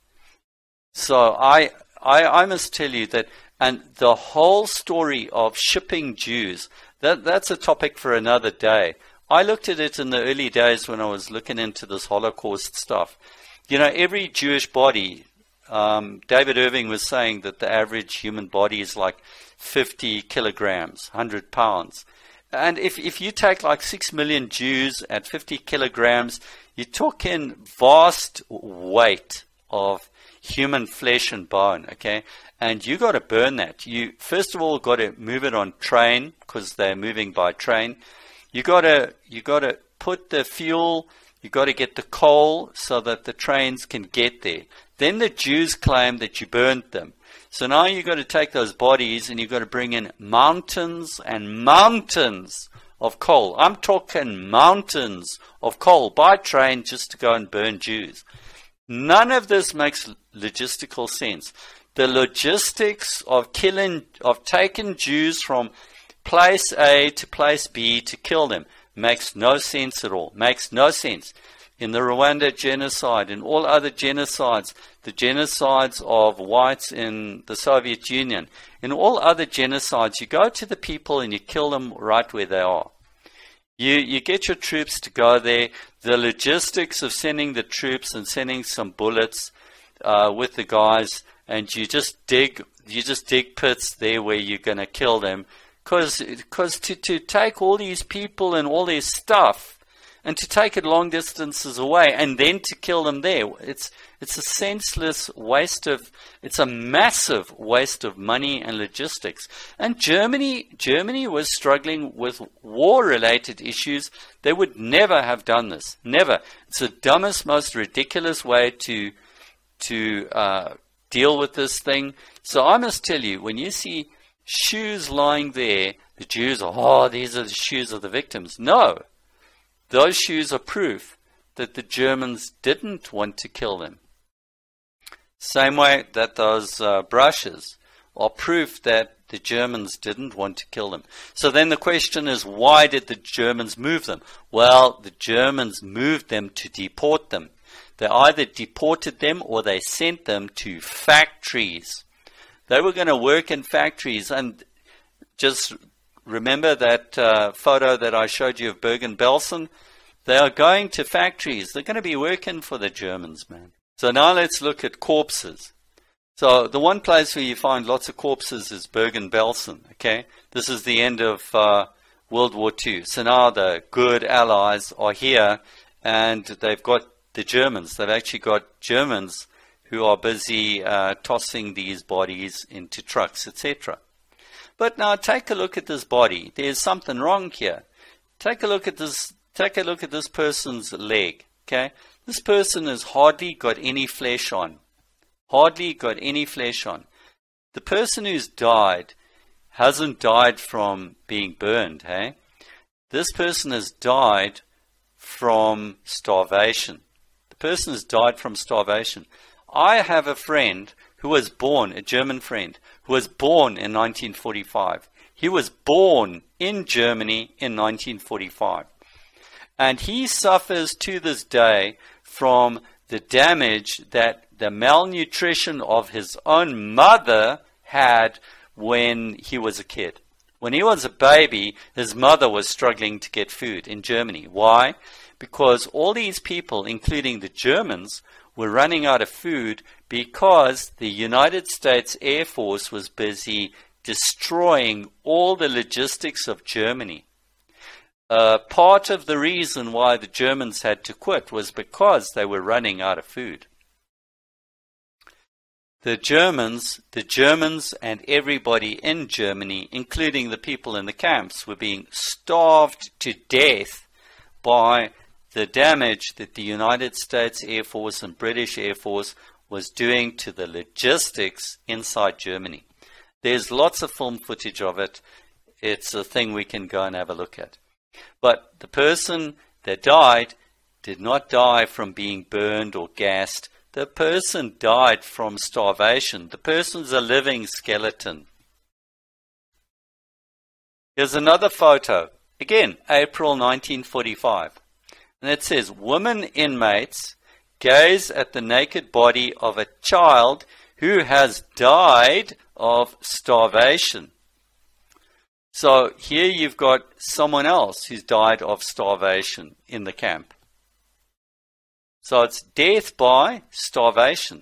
Speaker 1: So I must tell you that, and the whole story of shipping Jews, that's a topic for another day. I looked at it in the early days when I was looking into this Holocaust stuff. You know, every Jewish body, David Irving was saying that the average human body is like 50 kilograms, 100 pounds. And if you take like 6 million Jews at 50 kilograms, you're talking vast weight of human flesh and bone, okay? And you got to burn that. You first of all got to move it on train because they're moving by train. You got to put the fuel. You got to get the coal so that the trains can get there. Then the Jews claim that you burnt them. So now you've got to take those bodies and you've got to bring in mountains and mountains of coal. I'm talking mountains of coal by train just to go and burn Jews. None of this makes logistical sense. The logistics of taking Jews from place A to place B to kill them makes no sense at all. Makes no sense. In the Rwanda genocide, in all other genocides, the genocides of whites in the Soviet Union, in all other genocides, you go to the people and you kill them right where they are. You get your troops to go there. The logistics of sending the troops and sending some bullets with the guys, and you just dig pits there where you're going to kill them. Because to take all these people and all their stuff and to take it long distances away and then to kill them there, it's a senseless waste of, it's a massive waste of money and logistics. And Germany was struggling with war-related issues. They would never have done this. Never. It's the dumbest, most ridiculous way to deal with this thing. So I must tell you, when you see shoes lying there, the Jews are, these are the shoes of the victims. No. Those shoes are proof that the Germans didn't want to kill them. Same way that those brushes are proof that the Germans didn't want to kill them. So then the question is, why did the Germans move them? Well, the Germans moved them to deport them. They either deported them or they sent them to factories. They were going to work in factories. And just remember that photo that I showed you of Bergen-Belsen? They are going to factories. They're going to be working for the Germans, man. So now let's look at corpses. So the one place where you find lots of corpses is Bergen-Belsen, okay? This is the end of World War II. So now the good allies are here, and they've got the Germans. They've actually got Germans who are busy tossing these bodies into trucks, etc. But now take a look at this body. There's something wrong here. Take a look at this. Take a look at this person's leg. Okay, this person has hardly got any flesh on. Hardly got any flesh on. The person who's died hasn't died from being burned. Hey, this person has died from starvation. The person has died from starvation. I have a friend who was born, a German friend, who was born in 1945. He was born in Germany in 1945. And he suffers to this day from the damage that the malnutrition of his own mother had when he was a kid. When he was a baby, his mother was struggling to get food in Germany. Why? Because all these people, including the Germans, were running out of food because the United States Air Force was busy destroying all the logistics of Germany. Part of the reason why the Germans had to quit was because they were running out of food. The Germans and everybody in Germany, including the people in the camps, were being starved to death by the damage that the United States Air Force and British Air Force was doing to the logistics inside Germany. There's lots of film footage of it. It's a thing we can go and have a look at. But the person that died did not die from being burned or gassed. The person died from starvation. The person's a living skeleton. Here's another photo. Again, April 1945. And it says, women inmates gaze at the naked body of a child who has died of starvation. So here you've got someone else who's died of starvation in the camp. So it's death by starvation.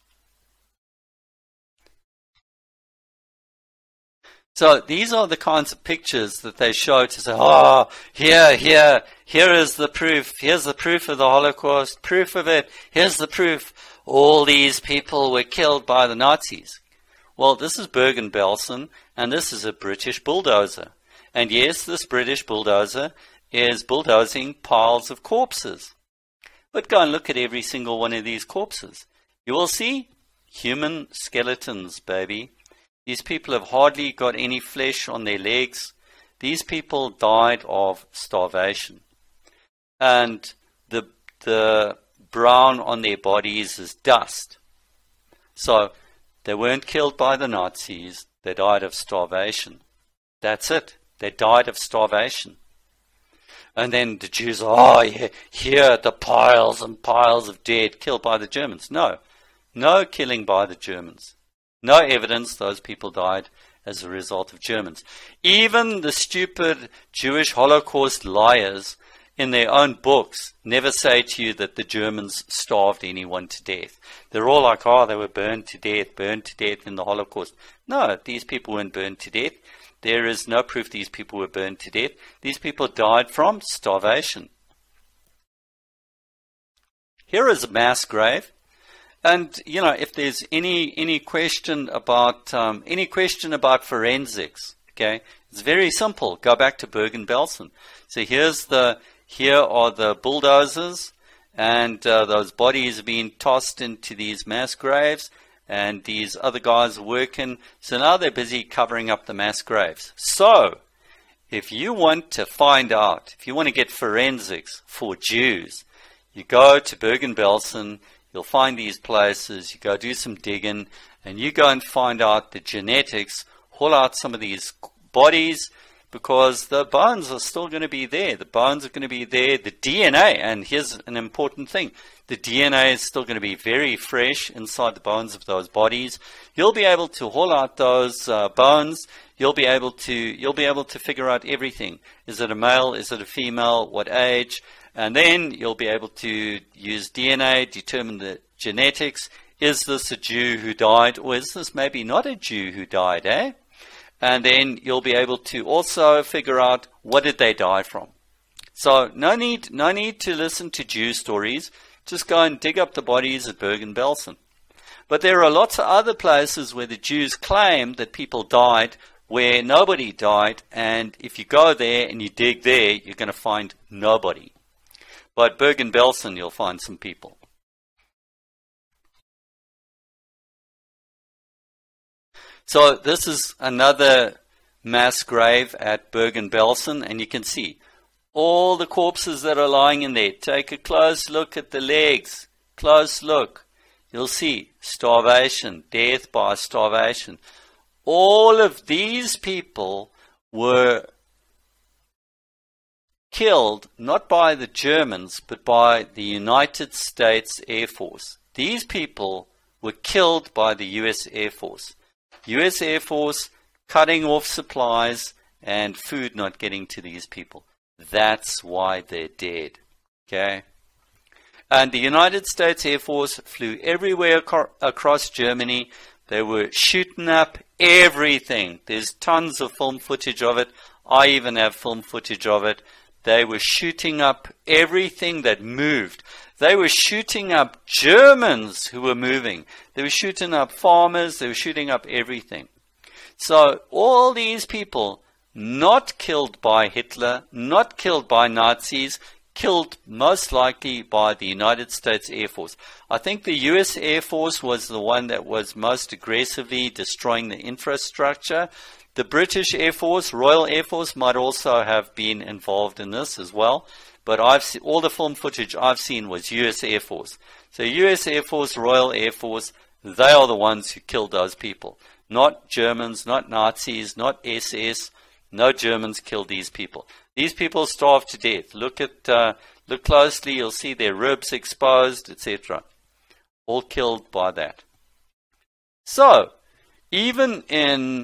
Speaker 1: So these are the kinds of pictures that they show to say, oh, here is the proof. Here's the proof of the Holocaust, proof of it. Here's the proof. All these people were killed by the Nazis. Well, this is Bergen-Belsen, and this is a British bulldozer. And yes, this British bulldozer is bulldozing piles of corpses. But go and look at every single one of these corpses. You will see human skeletons, baby. These people have hardly got any flesh on their legs. These people died of starvation. And the brown on their bodies is dust. So they weren't killed by the Nazis. They died of starvation. That's it. They died of starvation. And then the Jews, here the piles and piles of dead killed by the Germans. No killing by the Germans. No evidence those people died as a result of Germans. Even the stupid Jewish Holocaust liars in their own books never say to you that the Germans starved anyone to death. They're all like, they were burned to death in the Holocaust. No, these people weren't burned to death. There is no proof these people were burned to death. These people died from starvation. Here is a mass grave. And, if there's any question about forensics, okay, it's very simple. Go back to Bergen-Belsen. So here are the bulldozers, and those bodies are being tossed into these mass graves, and these other guys are working. So now they're busy covering up the mass graves. So, if you want to find out, if you want to get forensics for Jews, you go to Bergen-Belsen. You'll find these places, you go do some digging, and you go and find out the genetics, haul out some of these bodies, because the bones are still going to be there. The bones are going to be there. The DNA, and here's an important thing, the DNA is still going to be very fresh inside the bones of those bodies. You'll be able to haul out those bones. You'll be able to figure out everything. Is it a male? Is it a female? What age? And then you'll be able to use DNA, determine the genetics. Is this a Jew who died, or is this maybe not a Jew who died, eh? And then you'll be able to also figure out what did they die from. So no need to listen to Jew stories. Just go and dig up the bodies at Bergen-Belsen. But there are lots of other places where the Jews claim that people died where nobody died, and if you go there and you dig there, you're going to find nobody. But Bergen-Belsen, you'll find some people. So this is another mass grave at Bergen-Belsen, and you can see all the corpses that are lying in there. Take a close look at the legs. Close look. You'll see starvation, death by starvation. All of these people were killed not by the Germans, but by the United States Air Force. These people were killed by the U.S. Air Force. U.S. Air Force cutting off supplies and food not getting to these people. That's why they're dead. Okay? And the United States Air Force flew everywhere across Germany. They were shooting up everything. There's tons of film footage of it. I even have film footage of it. They were shooting up everything that moved. They were shooting up Germans who were moving. They were shooting up farmers. They were shooting up everything. So all these people, not killed by Hitler, not killed by Nazis, killed most likely by the United States Air Force. I think the U.S. Air Force was the one that was most aggressively destroying the infrastructure. The British Air Force, Royal Air Force, might also have been involved in this as well. But all the film footage I've seen was U.S. Air Force. So U.S. Air Force, Royal Air Force, they are the ones who killed those people. Not Germans, not Nazis, not SS. No Germans killed these people. These people starved to death. Look closely, you'll see their ribs exposed, etc. All killed by that. So, even in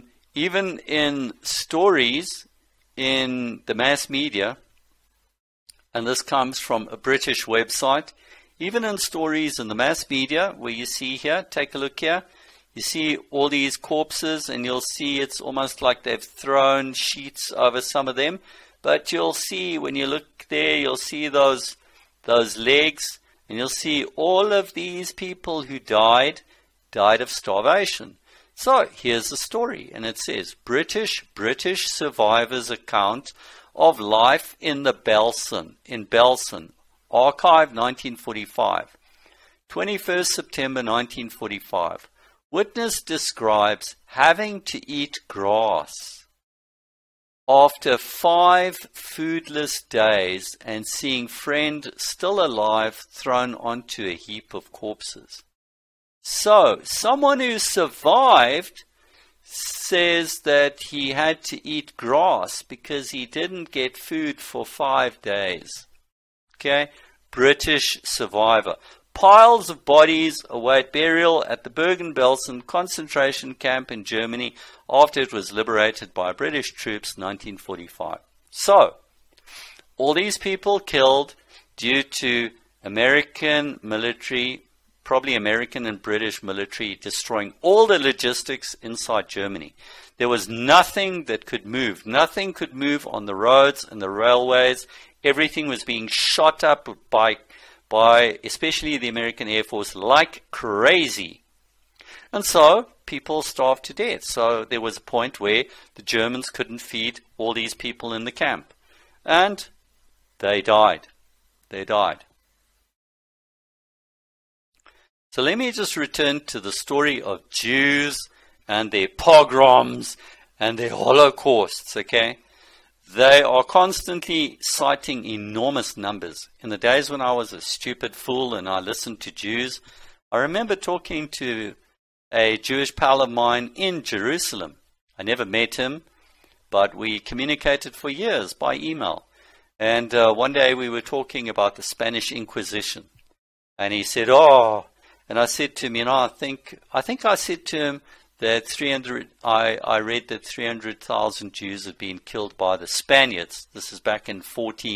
Speaker 1: stories in the mass media, and this comes from a British website, even in stories in the mass media, where you see here, take a look here, you see all these corpses, and you'll see it's almost like they've thrown sheets over some of them. But you'll see, when you look there, you'll see those legs, and you'll see all of these people who died of starvation. So here's the story, and it says, British survivors' account of life in Belsen, archive 1945, 21st September 1945. Witness describes having to eat grass after 5 foodless days and seeing friend still alive thrown onto a heap of corpses. So, someone who survived says that he had to eat grass because he didn't get food for 5 days. Okay? British survivor. Piles of bodies await burial at the Bergen-Belsen concentration camp in Germany after it was liberated by British troops in 1945. So, all these people killed due to American military, probably American and British military, destroying all the logistics inside Germany. There was nothing that could move. Nothing could move on the roads and the railways. Everything was being shot up by especially the American Air Force like crazy. And so people starved to death. So there was a point where the Germans couldn't feed all these people in the camp. And they died. They died. So let me just return to the story of Jews and their pogroms and their holocausts, okay? They are constantly citing enormous numbers. In the days when I was a stupid fool and I listened to Jews, I remember talking to a Jewish pal of mine in Jerusalem. I never met him, but we communicated for years by email. And one day we were talking about the Spanish Inquisition. And he said, and I said to him, I think I said to him, that I read that 300,000 Jews had been killed by the Spaniards. This is back in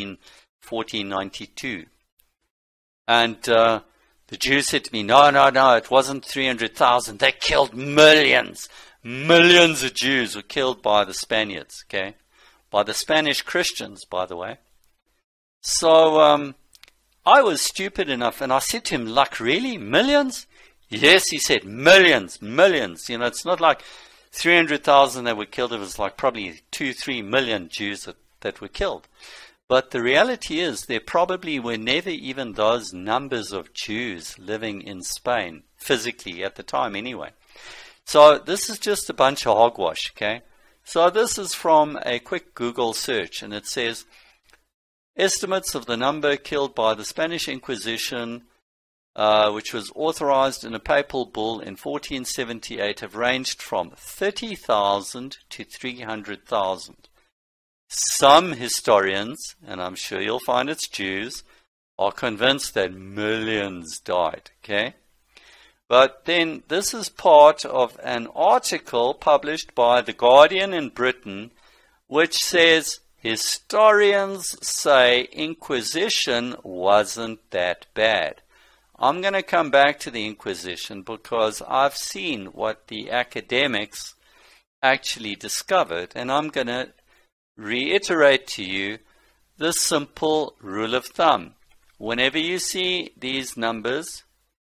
Speaker 1: 1492. And the Jews said to me, no, it wasn't 300,000. They killed millions. Millions of Jews were killed by the Spaniards, okay? By the Spanish Christians, by the way. So I was stupid enough, and I said to him, like, really? Millions? Yes, he said, millions. It's not like 300,000 that were killed. It was like probably 2-3 million Jews that were killed. But the reality is there probably were never even those numbers of Jews living in Spain, physically at the time anyway. So this is just a bunch of hogwash, okay? So this is from a quick Google search, and it says, estimates of the number killed by the Spanish Inquisition, which was authorized in a papal bull in 1478, have ranged from 30,000 to 300,000. Some historians, and I'm sure you'll find it's Jews, are convinced that millions died, okay? But then this is part of an article published by The Guardian in Britain, which says historians say Inquisition wasn't that bad. I'm going to come back to the Inquisition because I've seen what the academics actually discovered, and I'm going to reiterate to you the simple rule of thumb. Whenever you see these numbers,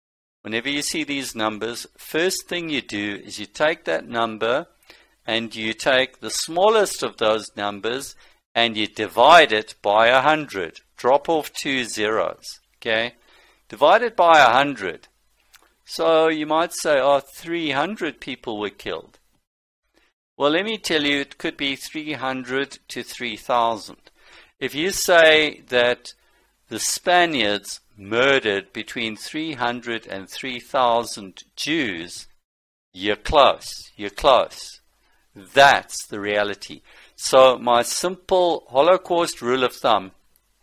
Speaker 1: first thing you do is you take that number and you take the smallest of those numbers and you divide it by 100. Drop off 2 zeros, okay? Divide it by 100. So you might say, 300 people were killed. Well, let me tell you, it could be 300 to 3,000. If you say that the Spaniards murdered between 300 and 3,000 Jews, you're close. That's the reality. So my simple Holocaust rule of thumb,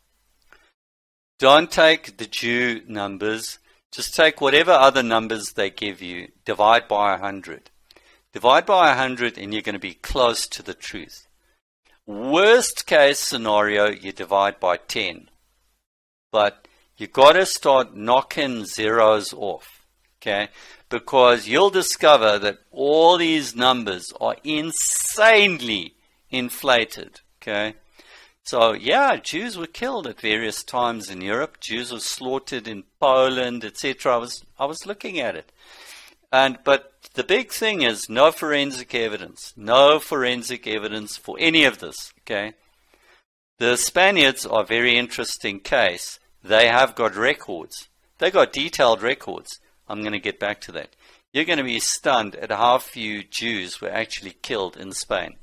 Speaker 1: don't take the Jew numbers, just take whatever other numbers they give you, divide by 100. Divide by 100 and you're going to be close to the truth. Worst case scenario, you divide by 10. But you got to start knocking zeros off, okay? Because you'll discover that all these numbers are insanely inflated, okay? So, yeah, Jews were killed at various times in Europe. Jews were slaughtered in Poland, etc. I was looking at it. But the big thing is no forensic evidence. No forensic evidence for any of this, okay? The Spaniards are a very interesting case. They have got records. They got detailed records. I'm going to get back to that. You're going to be stunned at how few Jews were actually killed in Spain.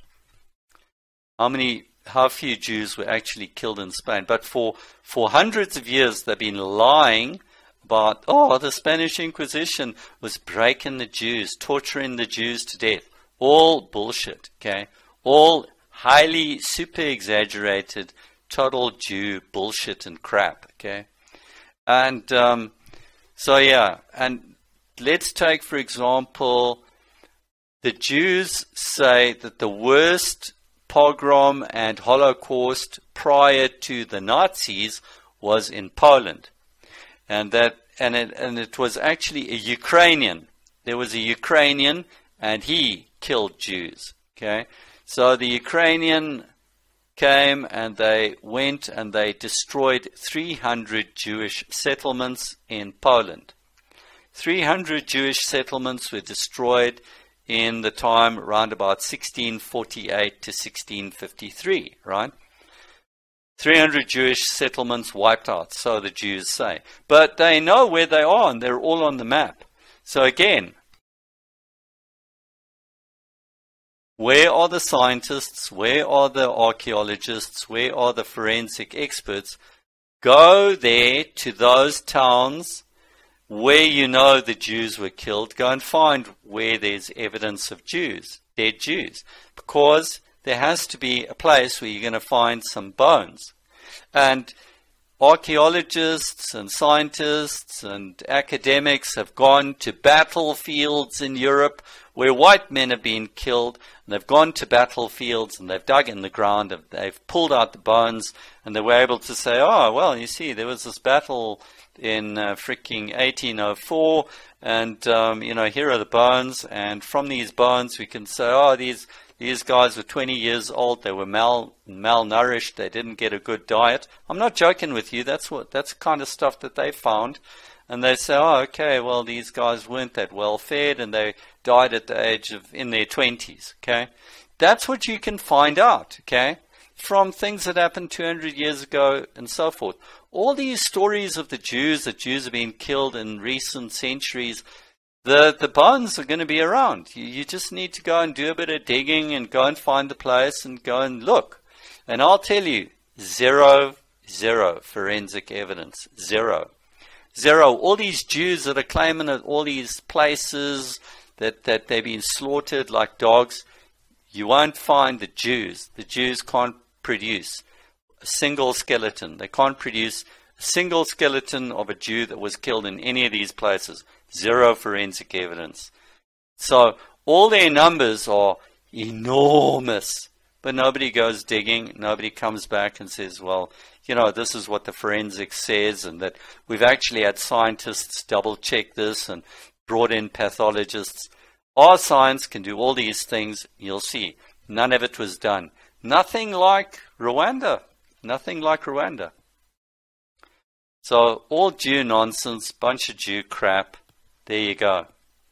Speaker 1: How few Jews were actually killed in Spain. But for hundreds of years, they've been lying about, the Spanish Inquisition was breaking the Jews, torturing the Jews to death. All bullshit, okay? All highly super exaggerated, total Jew bullshit and crap, okay? And and let's take, for example, the Jews say that the worst pogrom and Holocaust prior to the Nazis was in Poland. And it was actually a Ukrainian. There was a Ukrainian and he killed Jews, okay? So the Ukrainian came and they went and they destroyed 300 Jewish settlements in Poland. 300 Jewish settlements were destroyed in the time around about 1648 to 1653, right? 300 Jewish settlements wiped out, so the Jews say. But they know where they are and they're all on the map. So again, where are the scientists? Where are the archaeologists? Where are the forensic experts? Go there to those towns where you know the Jews were killed. Go and find where there's evidence of Jews, dead Jews. Because there has to be a place where you're going to find some bones. And archaeologists and scientists and academics have gone to battlefields in Europe where white men have been killed, and they've gone to battlefields and they've dug in the ground, and they've pulled out the bones, and they were able to say, you see, there was this battle in freaking 1804, and here are the bones, and from these bones we can say, these guys were 20 years old, they were malnourished, they didn't get a good diet. I'm not joking with you, that's the kind of stuff that they found. And they say, these guys weren't that well fed and they died at the age in their 20s, okay? That's what you can find out, okay? From things that happened 200 years ago and so forth. All these stories of that Jews have been killed in recent centuries, the bones are going to be around. You just need to go and do a bit of digging and go and find the place and go and look. And I'll tell you, zero forensic evidence. Zero. All these Jews that are claiming at all these places that they've been slaughtered like dogs, you won't find the Jews. The Jews can't produce a single skeleton. They can't produce a single skeleton of a Jew that was killed in any of these places. Zero forensic evidence. So all their numbers are enormous, but nobody goes digging. Nobody comes back and says, well, you know, this is what the forensics says, and that we've actually had scientists double check this and brought in pathologists. Our science can do all these things. You'll see. None of it was done. Nothing like Rwanda. Nothing like Rwanda. So all Jew nonsense, bunch of Jew crap. There you go.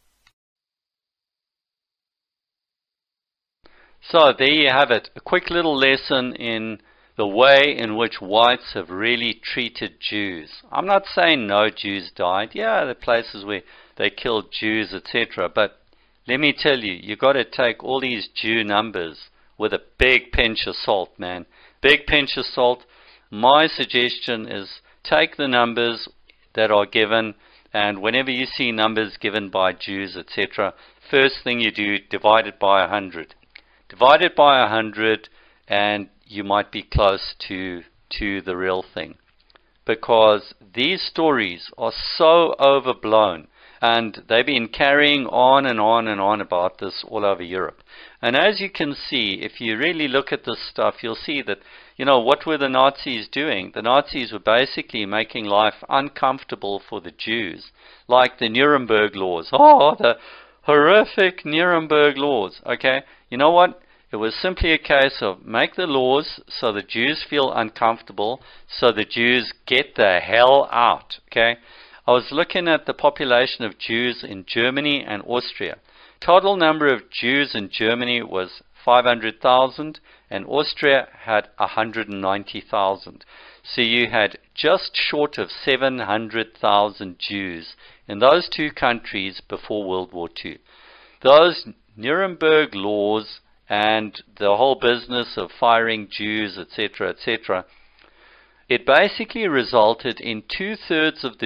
Speaker 1: So there you have it. A quick little lesson in the way in which whites have really treated Jews. I'm not saying no Jews died. Yeah, there are places where they killed Jews, etc. But let me tell you, you've got to take all these Jew numbers with a big pinch of salt, man. Big pinch of salt. My suggestion is take the numbers that are given, and whenever you see numbers given by Jews, etc., first thing you do, divide it by 100. Divide it by 100, and you might be close to the real thing. Because these stories are so overblown, and they've been carrying on and on and on about this all over Europe. And as you can see, if you really look at this stuff, you'll see that, you know, what were the Nazis doing? The Nazis were basically making life uncomfortable for the Jews, like the Nuremberg laws. Oh, the horrific Nuremberg laws. Okay, you know what? It was simply a case of make the laws so the Jews feel uncomfortable, so the Jews get the hell out. Okay, I was looking at the population of Jews in Germany and Austria. Total number of Jews in Germany was 500,000, and Austria had 190,000. So you had just short of 700,000 Jews in those two countries before World War II. Those Nuremberg laws and the whole business of firing Jews, etc., etc., it basically resulted in two-thirds of the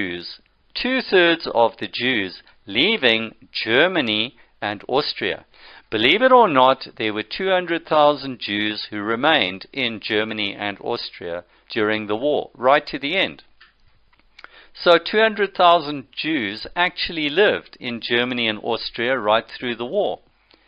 Speaker 1: Jews leaving Germany and Austria. Believe it or not, there were 200,000 Jews who remained in Germany and Austria during the war, right to the end. So 200,000 Jews actually lived in Germany and Austria right through the war.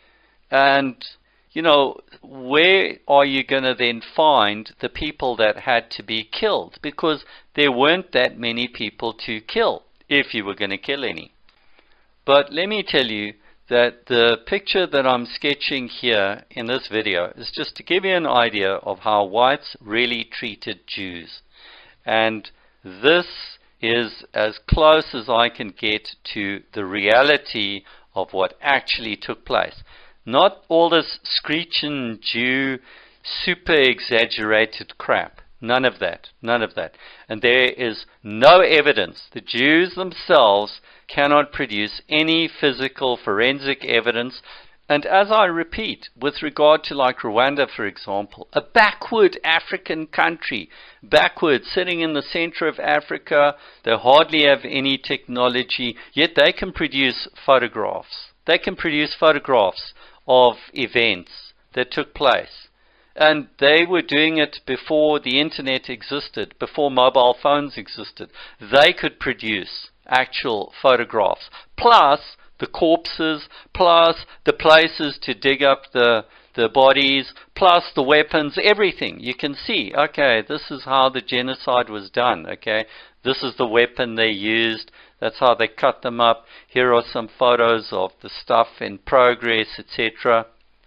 Speaker 1: And, you know, where are you going to then find the people that had to be killed? Because there weren't that many people to kill, if you were going to kill any. But let me tell you that the picture that I'm sketching here in this video is just to give you an idea of how whites really treated Jews. And this is as close as I can get to the reality of what actually took place. Not all this screeching Jew, super exaggerated crap. None of that. None of that. And there is no evidence. The Jews themselves cannot produce any physical forensic evidence. And as I repeat, with regard to like Rwanda, for example, a backward African country, backward, sitting in the center of Africa, they hardly have any technology, yet they can produce photographs. They can produce photographs of events that took place. And they were doing it before the internet existed, before mobile phones existed. They could produce actual photographs, plus the corpses, plus the places to dig up the bodies, plus the weapons, everything. You can see, okay, this is how the genocide was done, okay? This is the weapon they used. That's how they cut them up. Here are some photos of the stuff in progress, etc.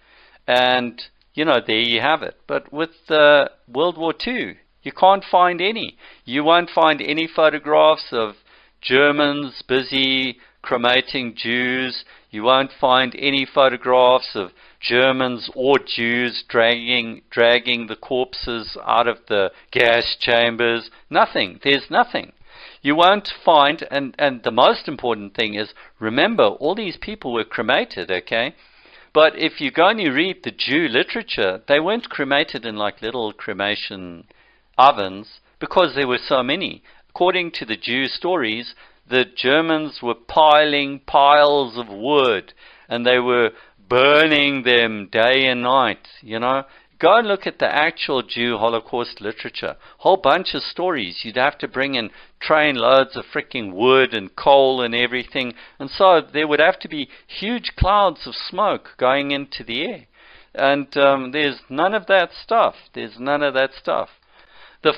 Speaker 1: And, you know, there you have it. But with World War II, you can't find any. You won't find any photographs of Germans busy cremating Jews. You won't find any photographs of Germans or Jews dragging the corpses out of the gas chambers. Nothing. There's nothing. You won't find, and the most important thing is, remember, all these people were cremated, okay? But if you go and you read the Jew literature, they weren't cremated in like little cremation ovens because there were so many. According to the Jew stories, the Germans were piling piles of wood and they were burning them day and night, you know, go and look at the actual Jew Holocaust literature. Whole bunch of stories. You'd have to bring in train loads of freaking wood and coal and everything. And so there would have to be huge clouds of smoke going into the air. And there's none of that stuff. There's none of that stuff. The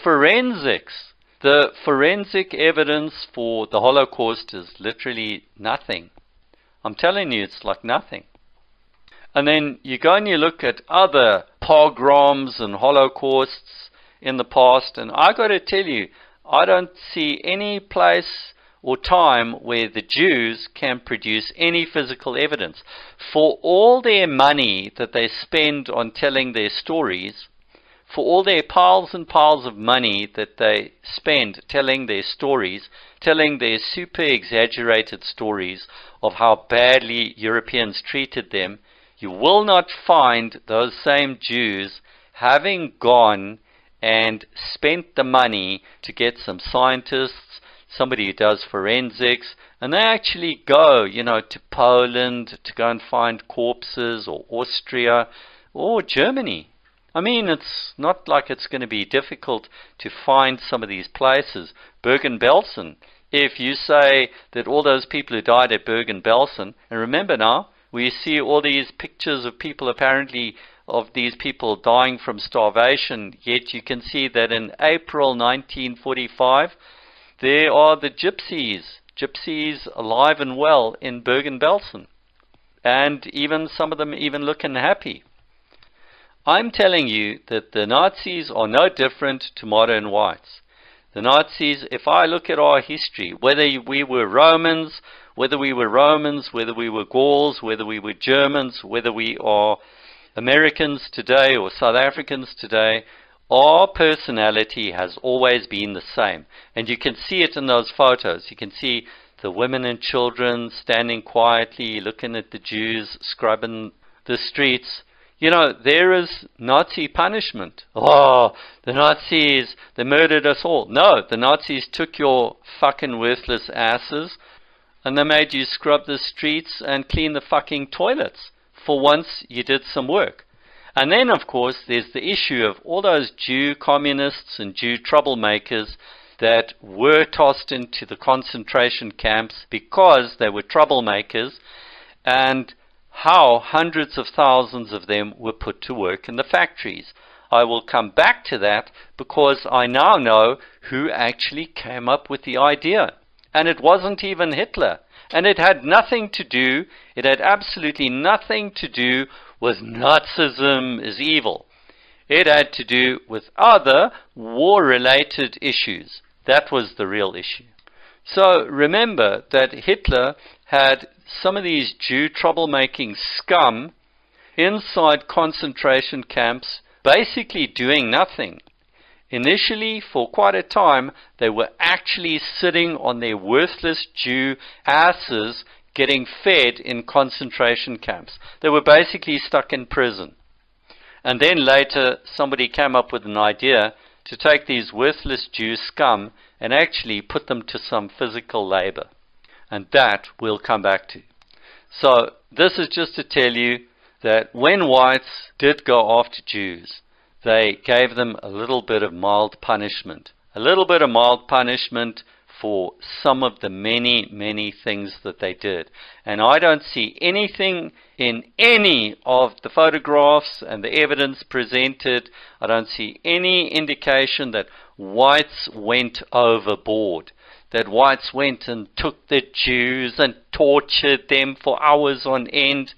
Speaker 1: forensic evidence for the Holocaust is literally nothing. I'm telling you, it's like nothing. And then you go and you look at other pogroms and holocausts in the past, and I got to tell you, I don't see any place or time where the Jews can produce any physical evidence. For all their money that they spend on telling their stories, for all their piles and piles of money that they spend telling their stories, telling their super exaggerated stories of how badly Europeans treated them, you will not find those same Jews having gone and spent the money to get some scientists, somebody who does forensics, and they actually go, to Poland to go and find corpses, or Austria, or Germany. I mean, it's not like it's going to be difficult to find some of these places. Bergen-Belsen, if you say that all those people who died at Bergen-Belsen, and remember now, we see all these pictures of people apparently, of these people dying from starvation, yet you can see that in April 1945, there are the gypsies alive and well in Bergen-Belsen. And even some of them even looking happy. I'm telling you that the Nazis are no different to modern whites. The Nazis, if I look at our history, whether we were Romans, whether we were Gauls, whether we were Germans, whether we are Americans today or South Africans today, our personality has always been the same. And you can see it in those photos. You can see the women and children standing quietly, looking at the Jews scrubbing the streets. There is Nazi punishment. Oh, the Nazis, they murdered us all. No, the Nazis took your fucking worthless asses and they made you scrub the streets and clean the fucking toilets for once you did some work. And then, of course, there's the issue of all those Jew communists and Jew troublemakers that were tossed into the concentration camps because they were troublemakers, and how hundreds of thousands of them were put to work in the factories. I will come back to that because I now know who actually came up with the idea. And it wasn't even Hitler. And it had absolutely nothing to do with Nazism is evil. It had to do with other war-related issues. That was the real issue. So remember that Hitler had some of these Jew troublemaking scum inside concentration camps basically doing nothing. Initially, for quite a time, they were actually sitting on their worthless Jew asses getting fed in concentration camps. They were basically stuck in prison. And then later, somebody came up with an idea to take these worthless Jew scum and actually put them to some physical labor. And that we'll come back to. So this is just to tell you that when whites did go after Jews, they gave them a little bit of mild punishment. A little bit of mild punishment for some of the many, many things that they did. And I don't see anything in any of the photographs and the evidence presented. I don't see any indication that whites went overboard, that whites went and took the Jews and tortured them for hours on end.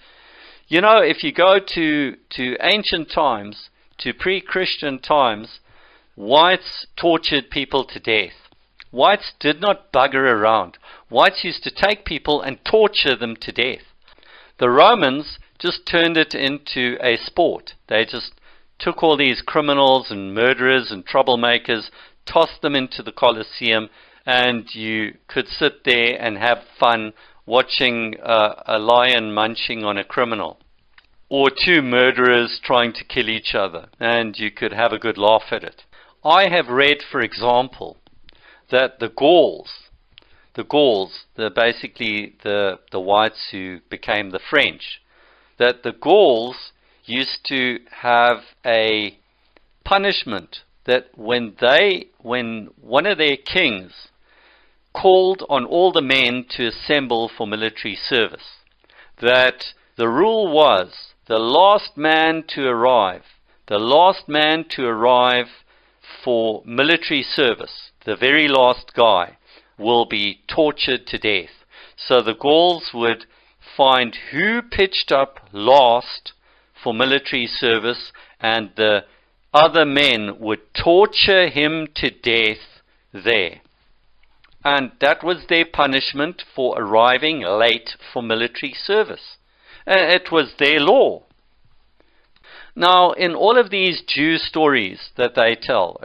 Speaker 1: If you go to ancient times, to pre-Christian times, whites tortured people to death. Whites did not bugger around. Whites used to take people and torture them to death. The Romans just turned it into a sport. They just took all these criminals and murderers and troublemakers, tossed them into the Colosseum, and you could sit there and have fun watching a lion munching on a criminal, or two murderers trying to kill each other, and you could have a good laugh at it. I have read, for example, that the Gauls, basically the whites who became the French, that the Gauls used to have a punishment that when one of their kings called on all the men to assemble for military service, that the rule was the last man to arrive for military service, the very last guy, will be tortured to death. So the Gauls would find who pitched up last for military service, and the other men would torture him to death there. And that was their punishment for arriving late for military service. It was their law. Now, in all of these Jew stories that they tell,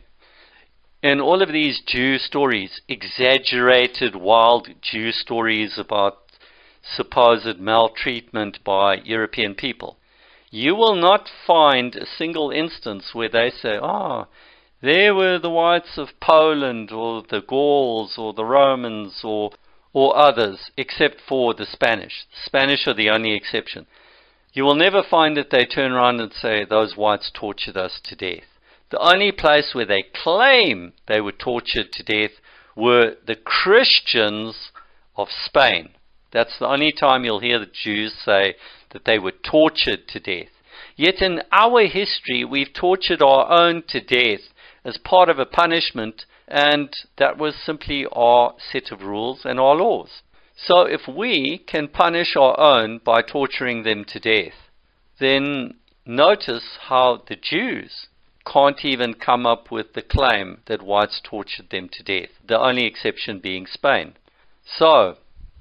Speaker 1: in all of these Jew stories, exaggerated, wild Jew stories about supposed maltreatment by European people, you will not find a single instance where they say, there were the whites of Poland, or the Gauls, or the Romans, or others, except for the Spanish. The Spanish are the only exception. You will never find that they turn around and say, those whites tortured us to death. The only place where they claim they were tortured to death were the Christians of Spain. That's the only time you'll hear the Jews say that they were tortured to death. Yet in our history, we've tortured our own to death as part of a punishment, and that was simply our set of rules and our laws. So if we can punish our own by torturing them to death, then notice how the Jews can't even come up with the claim that whites tortured them to death, the only exception being Spain. So,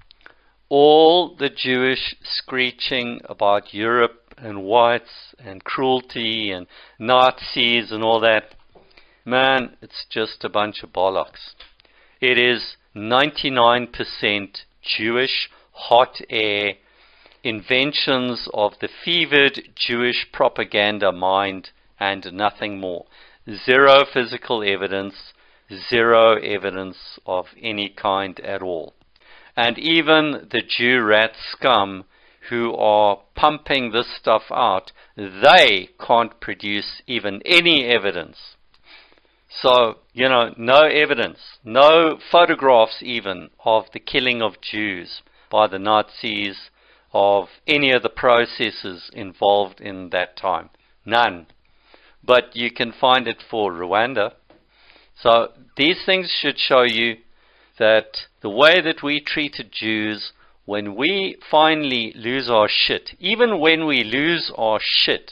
Speaker 1: all the Jewish screeching about Europe and whites and cruelty and Nazis and all that, man, it's just a bunch of bollocks. It is 99% Jewish hot air inventions of the fevered Jewish propaganda mind and nothing more. Zero physical evidence, zero evidence of any kind at all. And even the Jew rat scum who are pumping this stuff out, they can't produce even any evidence. So, no evidence, no photographs even of the killing of Jews by the Nazis, of any of the processes involved in that time. None. But you can find it for Rwanda. So these things should show you that the way that we treated Jews, when we finally lose our shit, even when we lose our shit,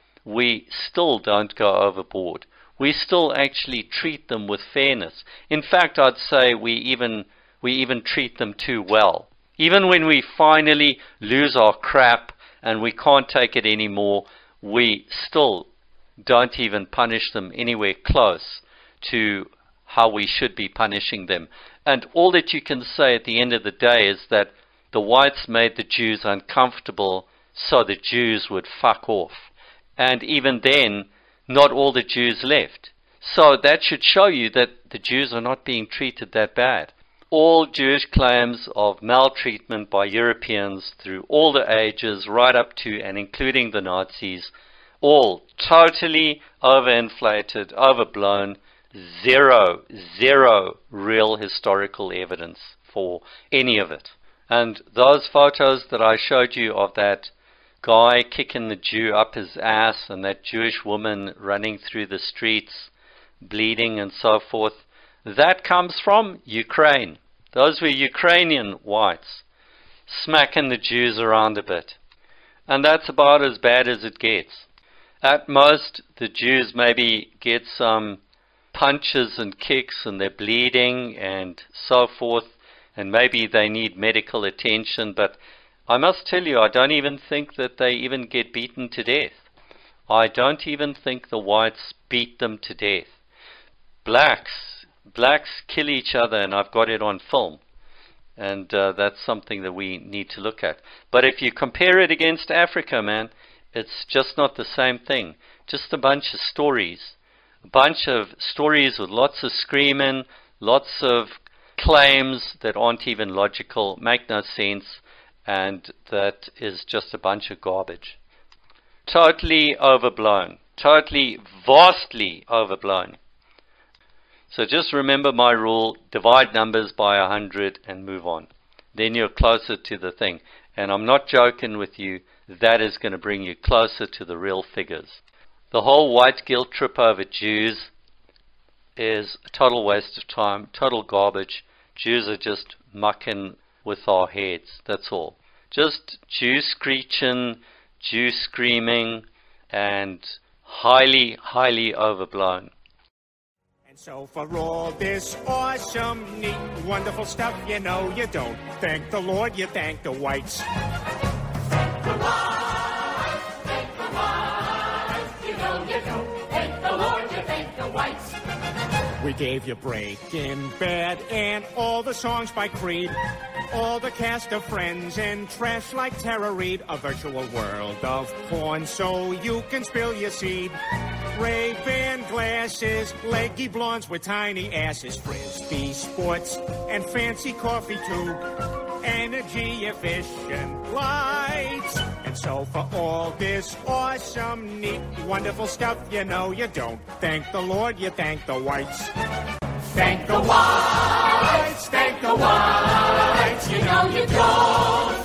Speaker 1: we still don't go overboard. We still actually treat them with fairness. In fact, I'd say we even treat them too well. Even when we finally lose our crap and we can't take it anymore, we still don't even punish them anywhere close to how we should be punishing them. And all that you can say at the end of the day is that the whites made the Jews uncomfortable, so the Jews would fuck off. And even then, not all the Jews left. So that should show you that the Jews are not being treated that bad. All Jewish claims of maltreatment by Europeans through all the ages, right up to and including the Nazis, all totally overinflated, overblown, zero real historical evidence for any of it. And those photos that I showed you of that guy kicking the Jew up his ass and that Jewish woman running through the streets, bleeding and so forth, that comes from Ukraine. Those were Ukrainian whites smacking the Jews around a bit. And that's about as bad as it gets. At most, the Jews maybe get some punches and kicks and they're bleeding and so forth, and maybe they need medical attention, but I must tell you, I don't even think that they even get beaten to death. I don't even think the whites beat them to death. Blacks kill each other, and I've got it on film. And that's something that we need to look at. But if you compare it against Africa, man, it's just not the same thing. Just a bunch of stories. A bunch of stories with lots of screaming, lots of claims that aren't even logical, make no sense, and that is just a bunch of garbage. totally overblown. Totally, vastly overblown. So just remember my rule, divide numbers by 100 and move on. Then you're closer to the thing. And I'm not joking with you, that is going to bring you closer to the real figures. The whole white guilt trip over Jews is a total waste of time, total garbage. Jews are just mucking with our heads, that's all. Just Jew screeching, Jew screaming, and highly, highly overblown.
Speaker 2: So for all this awesome, neat, wonderful stuff, you know you don't thank the Lord, you thank the whites.
Speaker 3: Thank the whites, thank the whites, you know you don't thank the Lord, you thank the whites.
Speaker 2: We gave you Breaking Bad and all the songs by Creed, all the cast of Friends and trash like Tara Reid, a virtual world of porn so you can spill your seed. Ray-Ban glasses, leggy blondes with tiny asses, Frisbee sports, and fancy coffee too, energy-efficient lights. And so for all this awesome, neat, wonderful stuff, you know you don't thank the Lord, you thank the whites.
Speaker 3: Thank the whites, you know you don't